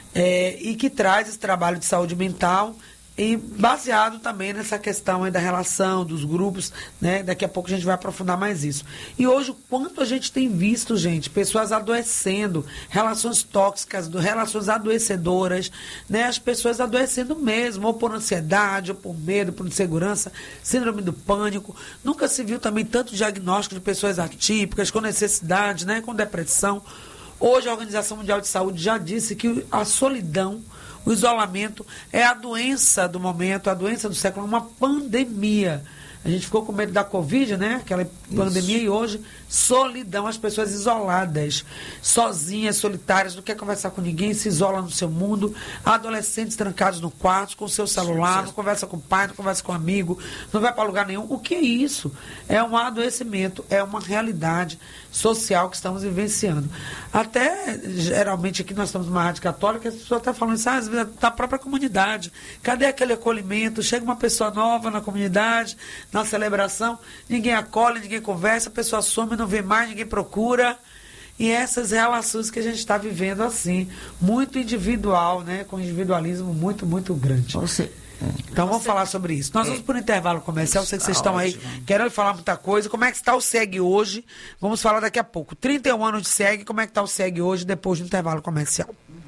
é, e que traz esse trabalho de saúde mental e baseado também nessa questão aí da relação, dos grupos, né? Daqui a pouco a gente vai aprofundar mais isso. E hoje, o quanto a gente tem visto, gente, pessoas adoecendo, relações tóxicas, relações adoecedoras, né? As pessoas adoecendo mesmo, ou por ansiedade, ou por medo, por insegurança, síndrome do pânico. Nunca se viu também tanto diagnóstico de pessoas atípicas, com necessidade, né? Com depressão. Hoje, a Organização Mundial de Saúde já disse que a solidão, o isolamento é a doença do momento, a doença do século, uma pandemia. A gente ficou com medo da Covid, né? Aquela pandemia. Isso. E hoje, solidão, as pessoas isoladas, sozinhas, solitárias, não quer conversar com ninguém, se isola no seu mundo, adolescentes trancados no quarto, com o seu celular, não conversa com o pai, não conversa com o amigo, não vai para lugar nenhum. O que é isso? É um adoecimento, é uma realidade social que estamos vivenciando. Até, geralmente, aqui nós estamos numa rádio católica, as pessoas estão falando isso, ah, às vezes, da própria comunidade. Cadê aquele acolhimento? Chega uma pessoa nova na comunidade, na celebração, ninguém acolhe, ninguém conversa, a pessoa some, não vê mais, ninguém procura. E essas relações que a gente está vivendo assim, muito individual, né? Com individualismo muito, muito grande. Você, é. Então vamos Você, falar sobre isso. Nós é. vamos por um intervalo comercial, sei que vocês estão aí querendo falar muita coisa. Como é que está o SEG hoje? Vamos falar daqui a pouco. trinta e um anos de SEG, como é que está o SEG hoje, depois do intervalo comercial?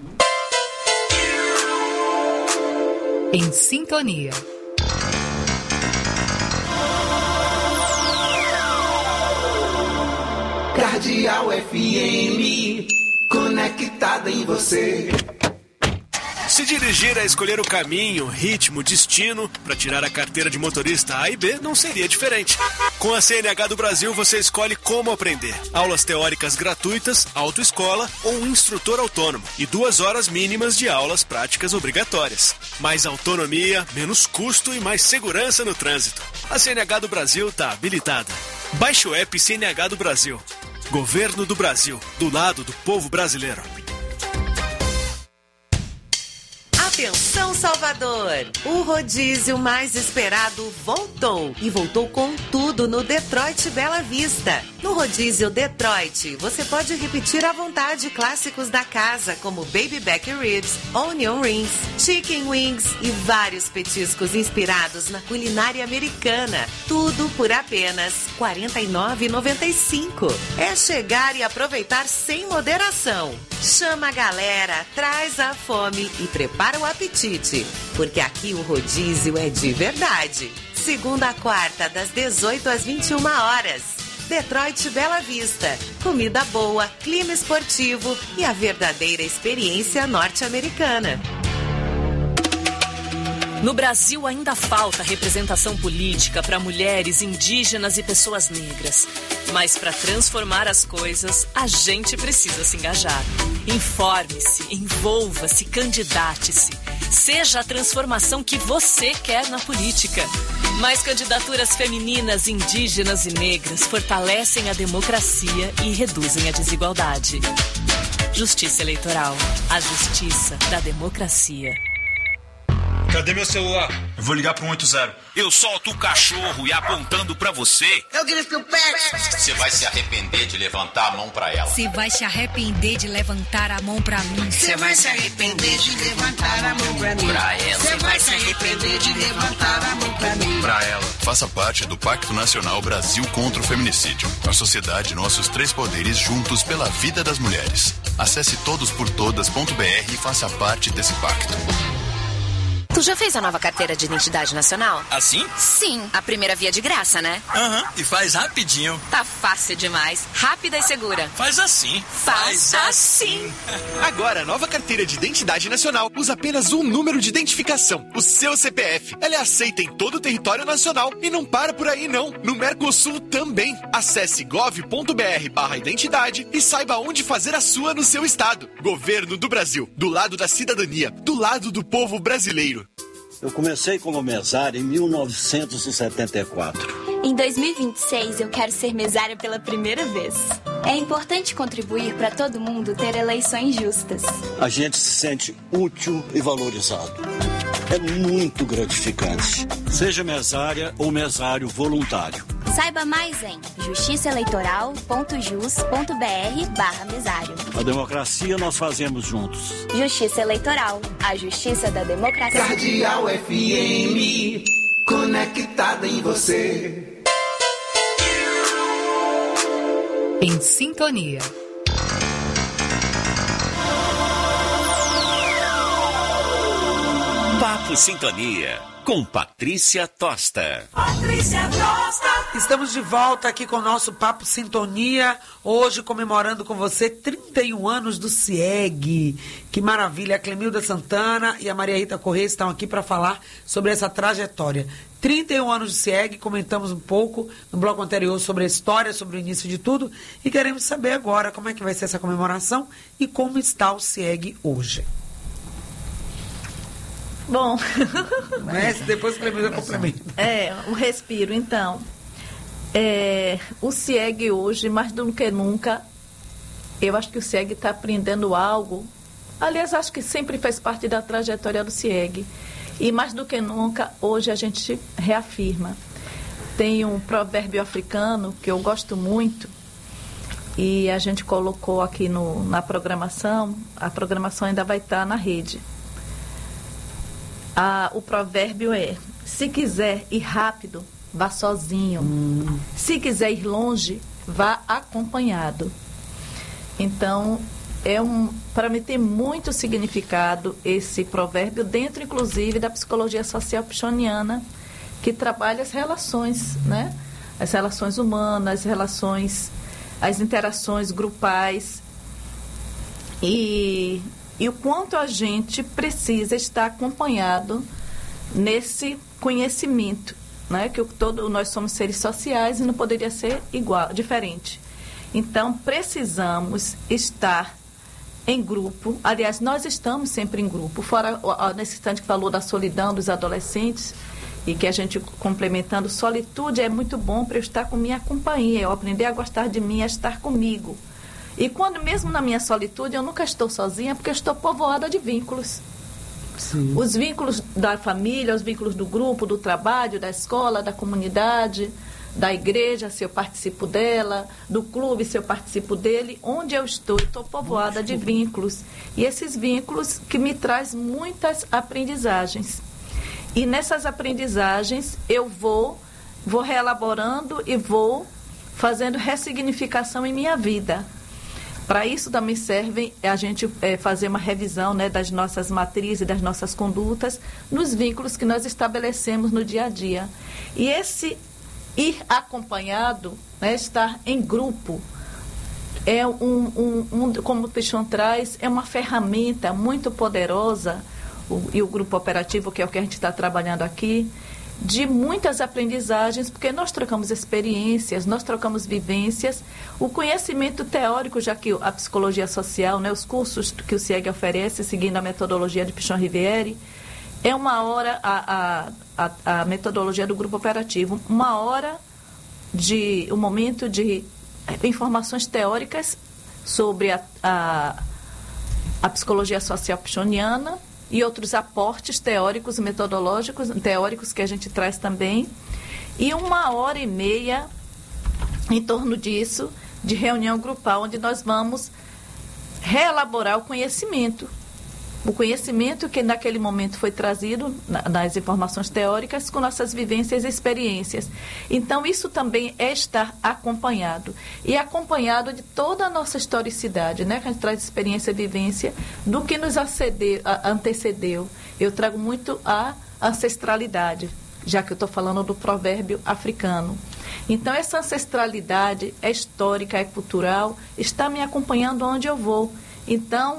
Em sintonia. Cardeal F M, conectada em você. Se dirigir a escolher o caminho, ritmo, destino para tirar a carteira de motorista A e B não seria diferente. Com a C N H do Brasil você escolhe como aprender. Aulas teóricas gratuitas, autoescola ou um instrutor autônomo e duas horas mínimas de aulas práticas obrigatórias. Mais autonomia, menos custo e mais segurança no trânsito. A C N H do Brasil está habilitada. Baixe o app C N H do Brasil. Governo do Brasil, do lado do povo brasileiro. Atenção, Salvador! O rodízio mais esperado voltou e voltou com tudo no Detroit Bela Vista. No rodízio Detroit, você pode repetir à vontade clássicos da casa, como Baby Back Ribs, Onion Rings, Chicken Wings e vários petiscos inspirados na culinária americana. Tudo por apenas quarenta e nove reais e noventa e cinco centavos. É chegar e aproveitar sem moderação. Chama a galera, traz a fome e prepara o apetite, porque aqui o rodízio é de verdade. Segunda a quarta, das dezoito às vinte e uma horas. Detroit Bela Vista. Comida boa, clima esportivo e a verdadeira experiência norte-americana. No Brasil ainda falta representação política para mulheres, indígenas e pessoas negras. Mas para transformar as coisas, a gente precisa se engajar. Informe-se, envolva-se, candidate-se. Seja a transformação que você quer na política. Mais candidaturas femininas, indígenas e negras fortalecem a democracia e reduzem a desigualdade. Justiça Eleitoral. A justiça da democracia. Cadê meu celular? Eu vou ligar pro um oito zero. Eu solto o cachorro e apontando pra você. Eu grito que o pé. Você vai se arrepender de levantar a mão pra ela. Você vai se arrepender de levantar a mão pra mim. Você vai se arrepender de levantar a mão pra mim. Pra ela. Você vai se arrepender de levantar a mão pra mim. Pra ela. Faça parte do Pacto Nacional Brasil contra o Feminicídio. A sociedade, nossos três poderes juntos pela vida das mulheres. Acesse todos por todas ponto b r e faça parte desse pacto. Tu já fez a nova carteira de identidade nacional? Assim? Sim, a primeira via de graça, né? Aham, uhum, e faz rapidinho. Tá fácil demais, rápida e segura. Faz assim. Faz, faz assim. Agora, a nova carteira de identidade nacional usa apenas um número de identificação, o seu C P F. Ela é aceita em todo o território nacional e não para por aí não. No Mercosul também. Acesse gov.br barra identidade e saiba onde fazer a sua no seu estado. Governo do Brasil, do lado da cidadania, do lado do povo brasileiro. Eu comecei como mesário em mil novecentos e setenta e quatro. Em dois mil e vinte e seis, eu quero ser mesária pela primeira vez. É importante contribuir para todo mundo ter eleições justas. A gente se sente útil e valorizado. É muito gratificante. Seja mesária ou mesário voluntário. Saiba mais em justiçaeleitoral.jus.br barra mesário. A democracia nós fazemos juntos. Justiça Eleitoral, a justiça da democracia. Cardeal F M, conectada em você. Em sintonia. Papo Sintonia, com Patrícia Tosta. Patrícia Tosta. Estamos de volta aqui com o nosso Papo Sintonia, hoje comemorando com você trinta e um anos do CIEG. Que maravilha, a Clemilda Santana e a Maria Rita Corrêa estão aqui para falar sobre essa trajetória. trinta e um anos do CIEG, comentamos um pouco no bloco anterior sobre a história, sobre o início de tudo, e queremos saber agora como é que vai ser essa comemoração e como está o CIEG hoje. Bom, mas depois o Clemilda complementa. É, o respiro, então. É, o CIEG hoje, mais do que nunca, eu acho que o CIEG está aprendendo algo. Aliás, acho que sempre fez parte da trajetória do CIEG. E mais do que nunca, hoje a gente reafirma. Tem um provérbio africano que eu gosto muito, e a gente colocou aqui no, na programação. A programação ainda vai estar na rede. Ah, o provérbio é: se quiser ir rápido, vá sozinho. Hum. Se quiser ir longe, vá acompanhado. Então, é um, para mim tem muito significado esse provérbio, dentro inclusive da psicologia social pichoniana, que trabalha as relações, né? As relações humanas, as relações, as interações grupais. E... E o quanto a gente precisa estar acompanhado nesse conhecimento, né? Que todo, nós somos seres sociais e não poderia ser igual, diferente. Então, precisamos estar em grupo. Aliás, nós estamos sempre em grupo. Fora nesse instante que falou da solidão dos adolescentes, e que a gente, complementando, solitude é muito bom para eu estar com minha companhia, eu aprender a gostar de mim, a estar comigo. E quando, mesmo na minha solitude, eu nunca estou sozinha, porque eu estou povoada de vínculos. Sim. Os vínculos da família, os vínculos do grupo, do trabalho, da escola, da comunidade, da igreja, se eu participo dela, do clube, se eu participo dele. Onde eu estou, eu estou povoada de vínculos. E esses vínculos que me trazem muitas aprendizagens. E nessas aprendizagens eu vou, vou reelaborando e vou fazendo ressignificação em minha vida. Para isso também serve a gente é, fazer uma revisão, né, das nossas matrizes, das nossas condutas, nos vínculos que nós estabelecemos no dia a dia. E esse ir acompanhado, né, estar em grupo, é um, um, um, como o Pichon traz, é uma ferramenta muito poderosa, o, e o grupo operativo, que é o que a gente está trabalhando aqui, de muitas aprendizagens, porque nós trocamos experiências, nós trocamos vivências, o conhecimento teórico, já que a psicologia social, né, os cursos que o CIEG oferece, seguindo a metodologia de Pichon Riviere, é uma hora, a, a, a, a metodologia do grupo operativo, uma hora de, um momento de informações teóricas sobre a, a, a psicologia social pichoniana, e outros aportes teóricos, metodológicos, teóricos que a gente traz também, e uma hora e meia em torno disso, de reunião grupal, onde nós vamos reelaborar o conhecimento. O conhecimento que naquele momento foi trazido na, nas informações teóricas com nossas vivências e experiências. Então, isso também é estar acompanhado. E acompanhado de toda a nossa historicidade, né? Que a gente traz experiência e vivência do que nos acedeu, a, antecedeu. eu trago muito a ancestralidade, já que eu estou falando do provérbio africano. Então, essa ancestralidade é histórica, é cultural, está me acompanhando onde eu vou. Então,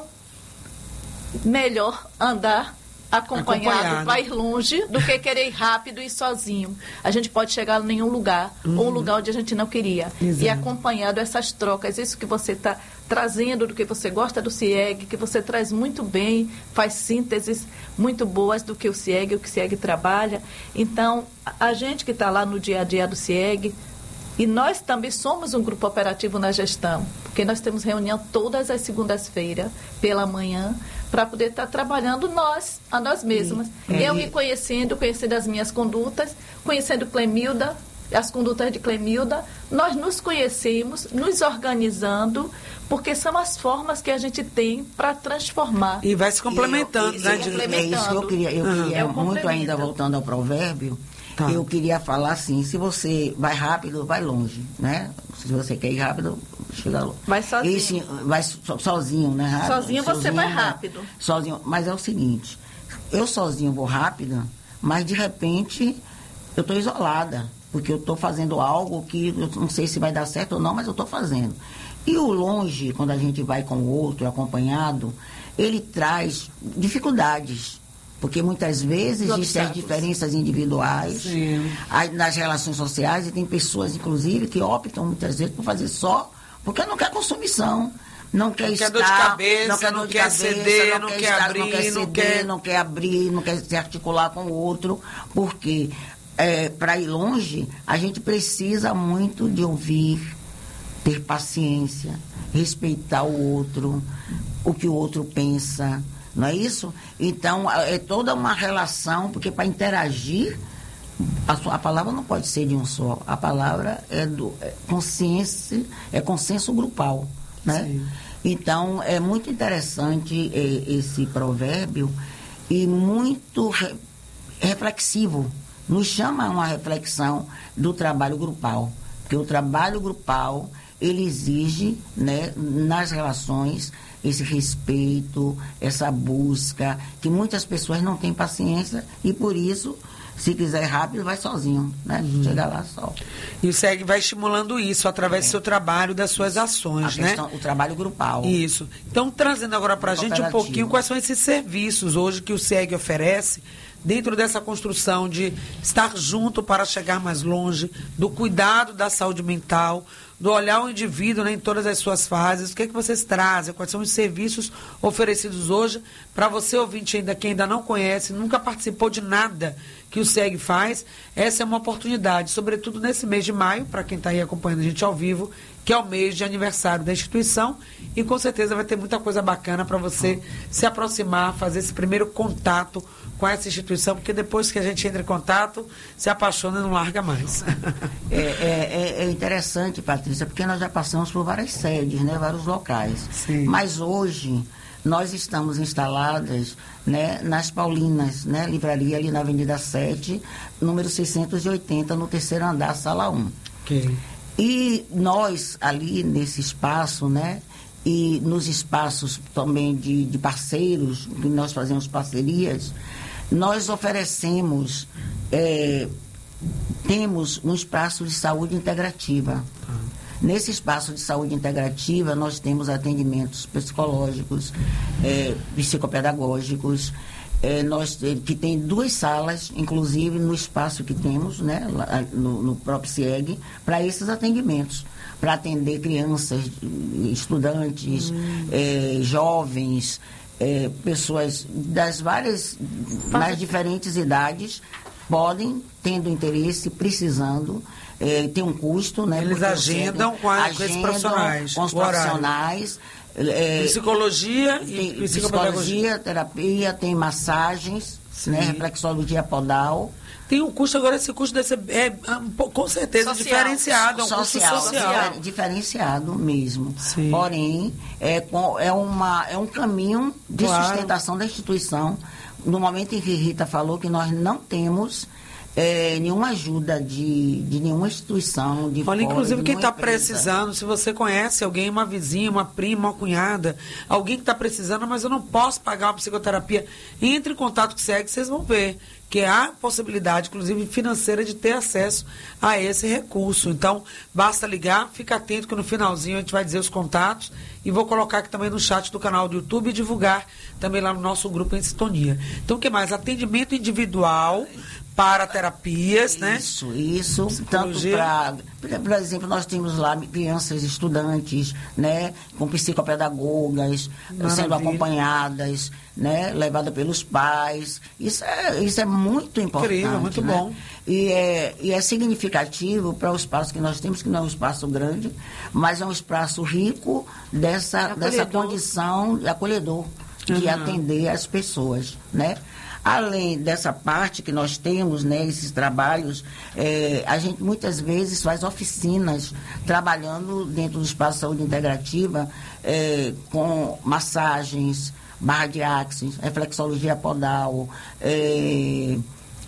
melhor andar acompanhado para ir longe do que querer ir rápido e sozinho. A gente pode chegar em nenhum lugar, uhum. ou um lugar onde a gente não queria. Exato. E acompanhado essas trocas, isso que você está trazendo, do que você gosta do CIEG, que você traz muito bem, faz sínteses muito boas do que o CIEG, o que o CIEG trabalha. Então, a gente que está lá no dia a dia do CIEG, e nós também somos um grupo operativo na gestão, porque nós temos reunião todas as segundas-feiras, pela manhã, para poder estar tá trabalhando nós, a nós mesmas. É. Eu me conhecendo, conhecendo as minhas condutas, conhecendo Clemilda, as condutas de Clemilda, nós nos conhecemos, nos organizando, porque são as formas que a gente tem para transformar. E vai se complementando, eu, né? Se complementando. É isso que eu queria, eu uhum. queria é muito ainda, voltando ao provérbio, tá. eu queria falar assim, se você vai rápido, vai longe, né? Se você quer ir rápido, chega longe. Vai sozinho. Esse, vai so, sozinho, né? Rápido, sozinho você sozinho, vai rápido. Né? Sozinho, mas é o seguinte, eu sozinho vou rápido, mas de repente eu estou isolada, porque eu estou fazendo algo que eu não sei se vai dar certo ou não, mas eu estou fazendo. E o longe, quando a gente vai com o outro, acompanhado, ele traz dificuldades. Porque muitas vezes existem as diferenças individuais aí, nas relações sociais, e tem pessoas, inclusive, que optam muitas vezes por fazer só porque não quer consumição. Não quer não estar, quer dor de cabeça, não quer, não dor de quer cabeça, ceder, não, não quer, quer estar, abrir, não quer ceder, não quer... não quer abrir, não quer se articular com o outro, porque é, para ir longe, a gente precisa muito de ouvir, ter paciência, respeitar o outro, o que o outro pensa, não é isso? Então, é toda uma relação, porque para interagir, a, sua, a palavra não pode ser de um só, a palavra é, do, é consciência, é consenso grupal, né? Sim. Então, é muito interessante é, esse provérbio e muito re, reflexivo, nos chama a uma reflexão do trabalho grupal, porque o trabalho grupal, ele exige, né, nas relações, esse respeito, essa busca, que muitas pessoas não têm paciência e, por isso, se quiser rápido, vai sozinho, né? Uhum. Chega lá só. E o SEG vai estimulando isso através é. do seu trabalho, das suas ações, a né? Questão, o trabalho grupal. Isso. Então, trazendo agora para a gente um pouquinho quais são esses serviços hoje que o SEG oferece dentro dessa construção de estar junto para chegar mais longe, do cuidado da saúde mental, do olhar o indivíduo, né, em todas as suas fases. O que é que vocês trazem? Quais são os serviços oferecidos hoje para você, ouvinte, ainda que ainda não conhece, nunca participou de nada que o SEG faz? Essa é uma oportunidade, sobretudo nesse mês de maio, para quem está aí acompanhando a gente ao vivo, que é o mês de aniversário da instituição, e com certeza vai ter muita coisa bacana para você se aproximar, fazer esse primeiro contato com essa instituição, porque depois que a gente entra em contato, se apaixona e não larga mais. É, é, é interessante, Patrícia, porque nós já passamos por várias sedes, né, vários locais. Sim. Mas hoje nós estamos instaladas, né, nas Paulinas, né, livraria ali na Avenida sete, número seiscentos e oitenta, no terceiro andar, sala um. Okay. E nós ali nesse espaço, né, e nos espaços também de, de parceiros, que nós fazemos parcerias, nós oferecemos, é, temos um espaço de saúde integrativa. Nesse espaço de saúde integrativa, nós temos atendimentos psicológicos, é, psicopedagógicos, é, nós, que tem duas salas, inclusive no espaço que temos, né, lá, no, no próprio SIEG, para esses atendimentos, para atender crianças, estudantes, hum. é, jovens, é, pessoas das várias, mais diferentes idades, podem, tendo interesse, precisando, é, tem um custo, né? Eles agendam com, a, agendam com esses profissionais. Com os profissionais. É, psicologia e tem, psicologia, terapia, tem massagens, né, reflexologia podal. Tem um custo, agora esse custo deve ser, é, com certeza, social. diferenciado, é um social, custo social. Diferenciado mesmo. Sim. Porém, é, é, uma, é um caminho de claro. sustentação da instituição. No momento em que Rita falou que nós não temos é, nenhuma ajuda de, de nenhuma instituição. De Olha, fora, inclusive de quem está empresa. precisando, se você conhece alguém, uma vizinha, uma prima, uma cunhada, alguém que está precisando, mas eu não posso pagar uma psicoterapia, entre em contato com o SEG, vocês vão ver que há possibilidade, inclusive financeira, de ter acesso a esse recurso. Então, basta ligar, fica atento que no finalzinho a gente vai dizer os contatos e vou colocar aqui também no chat do canal do YouTube e divulgar também lá no nosso grupo Em Sintonia. Então, o que mais? Atendimento individual para terapias, isso, né? Isso, isso. Tanto para, por exemplo, nós temos lá crianças, estudantes, né? Com psicopedagogas, Maravilha. Sendo acompanhadas, né? Levadas pelos pais. Isso é, isso é muito importante. Incrível, muito né? bom. E é, e é significativo para o espaço que nós temos, que não é um espaço grande, mas é um espaço rico dessa, dessa condição de acolhedor, de uhum. atender as pessoas, né? Além dessa parte que nós temos, né, esses trabalhos, é, a gente muitas vezes faz oficinas trabalhando dentro do espaço de saúde integrativa é, com massagens, barra de axis, reflexologia podal, é,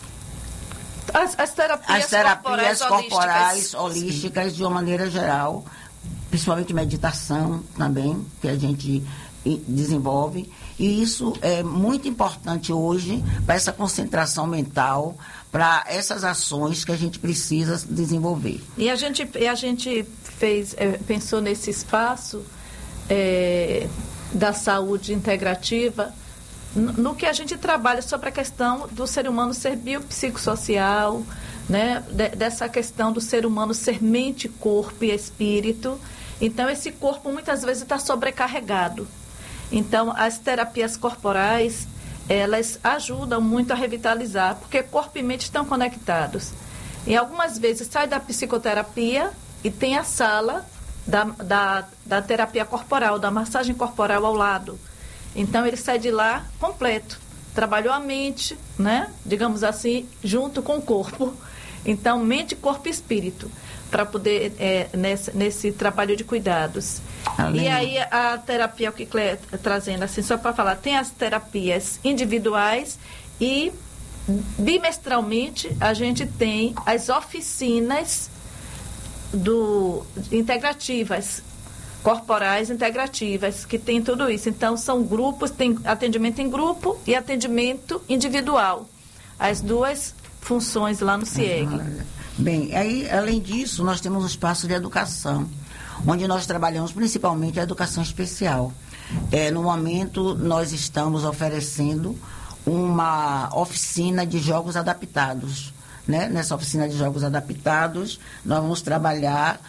as, as terapias, as terapias corporais, corporais holísticas, holísticas de uma maneira geral, principalmente meditação também, que a gente desenvolve. E isso é muito importante hoje para essa concentração mental, para essas ações que a gente precisa desenvolver. E a gente, e a gente fez, é, pensou nesse espaço é, da saúde integrativa, no, no que a gente trabalha sobre a questão do ser humano ser biopsicossocial, né, de, dessa questão do ser humano ser mente, corpo e espírito. Então, esse corpo muitas vezes está sobrecarregado. Então, as terapias corporais, elas ajudam muito a revitalizar, porque corpo e mente estão conectados. E algumas vezes sai da psicoterapia e tem a sala da, da, da terapia corporal, da massagem corporal ao lado. Então, ele sai de lá completo. Trabalhou a mente, né? Digamos assim, junto com o corpo. Então, mente, corpo e espírito, para poder, é, nesse, nesse trabalho de cuidados. Além. E aí, a terapia, o que Clé trazendo, assim, só para falar, tem as terapias individuais e, bimestralmente, a gente tem as oficinas do, integrativas, corporais integrativas, que tem tudo isso. Então, são grupos, tem atendimento em grupo e atendimento individual. As duas funções lá no CIEG. Bem, aí, além disso, nós temos um espaço de educação, onde nós trabalhamos principalmente a educação especial. É, no momento, nós estamos oferecendo uma oficina de jogos adaptados. Né? Nessa oficina de jogos adaptados, nós vamos trabalhar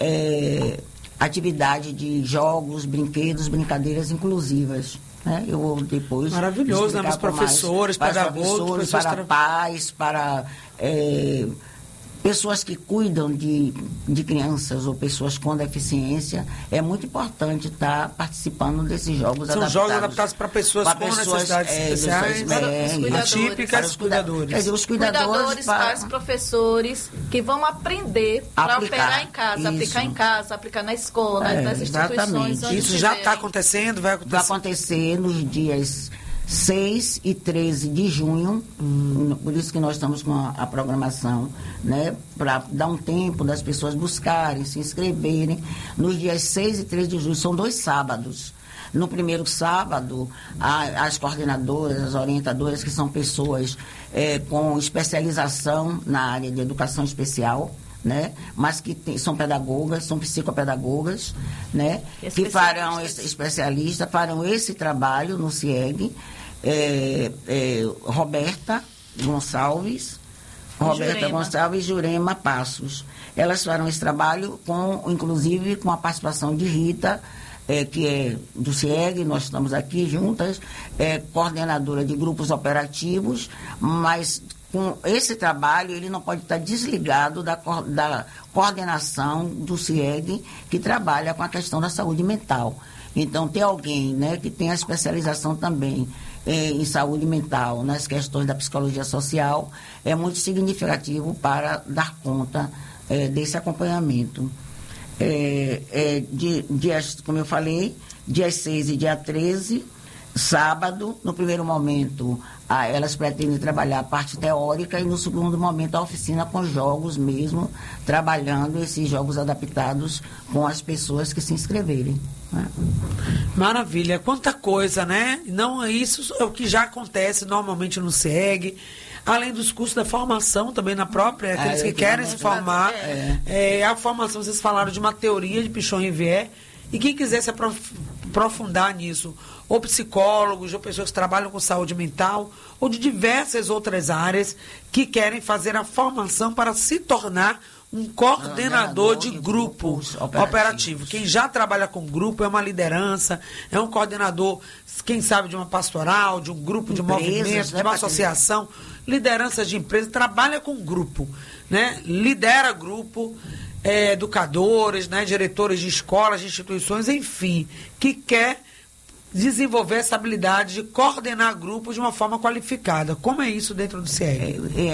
é, atividade de jogos, brinquedos, brincadeiras inclusivas. Né? Eu vou depois Maravilhoso, né? Para os professores, para pedagogos, para tra... pais, para é, pessoas que cuidam de, de crianças ou pessoas com deficiência. É muito importante estar participando desses jogos São adaptados. São jogos adaptados para pessoas com pessoas, necessidades é, especiais, é, atípicas, os cuidadores. Quer dizer, os cuidadores, cuidadores para... pais, professores, que vão aprender para operar em casa, isso. aplicar em casa, aplicar na escola, é, nas instituições. Onde Isso já está acontecendo, vai acontecer? Vai acontecer nos dias seis e treze de junho, hum. por isso que nós estamos com a, a programação, né, para dar um tempo das pessoas buscarem, se inscreverem. Nos dias seis e treze de junho, são dois sábados. No primeiro sábado, a, as coordenadoras, as orientadoras, que são pessoas é, com especialização na área de educação especial, né? Mas que tem, são pedagogas, são psicopedagogas, né? Que farão esse especialista, farão esse trabalho no CIEG. É, é, Roberta Gonçalves, Roberta Jurema. Gonçalves e Jurema Passos. Elas farão esse trabalho, com, inclusive com a participação de Rita, é, que é do CIEG, nós estamos aqui juntas, é, coordenadora de grupos operativos, mas com esse trabalho ele não pode estar desligado da, da coordenação do CIEG, que trabalha com a questão da saúde mental. Então, ter alguém, né, que tem a especialização também eh, em saúde mental, nas questões da psicologia social, é muito significativo para dar conta eh, desse acompanhamento. É, é, de, dias, como eu falei, dia seis e dia treze, sábado, no primeiro momento, Ah, elas pretendem trabalhar a parte teórica e no segundo momento a oficina com jogos mesmo, trabalhando esses jogos adaptados com as pessoas que se inscreverem. Né? Maravilha, quanta coisa, né? Não, isso é o que já acontece normalmente no SEG, além dos cursos da formação também na própria, aqueles é, que querem se formar. É. É, a formação, vocês falaram de uma teoria de Pichon-Rivière, e quem quiser se aprof- aprofundar nisso, ou psicólogos, ou pessoas que trabalham com saúde mental, ou de diversas outras áreas que querem fazer a formação para se tornar um coordenador de grupo operativo. operativo. Quem já trabalha com grupo é uma liderança, é um coordenador, quem sabe, de uma pastoral, de um grupo de Empresas, movimento, né, de uma Patrícia? associação, lideranças de empresa, trabalha com grupo, né? Lidera grupo, é, educadores, né? Diretores de escolas, de instituições, enfim, que quer desenvolver essa habilidade de coordenar grupos de uma forma qualificada. Como é isso dentro do C R? É, é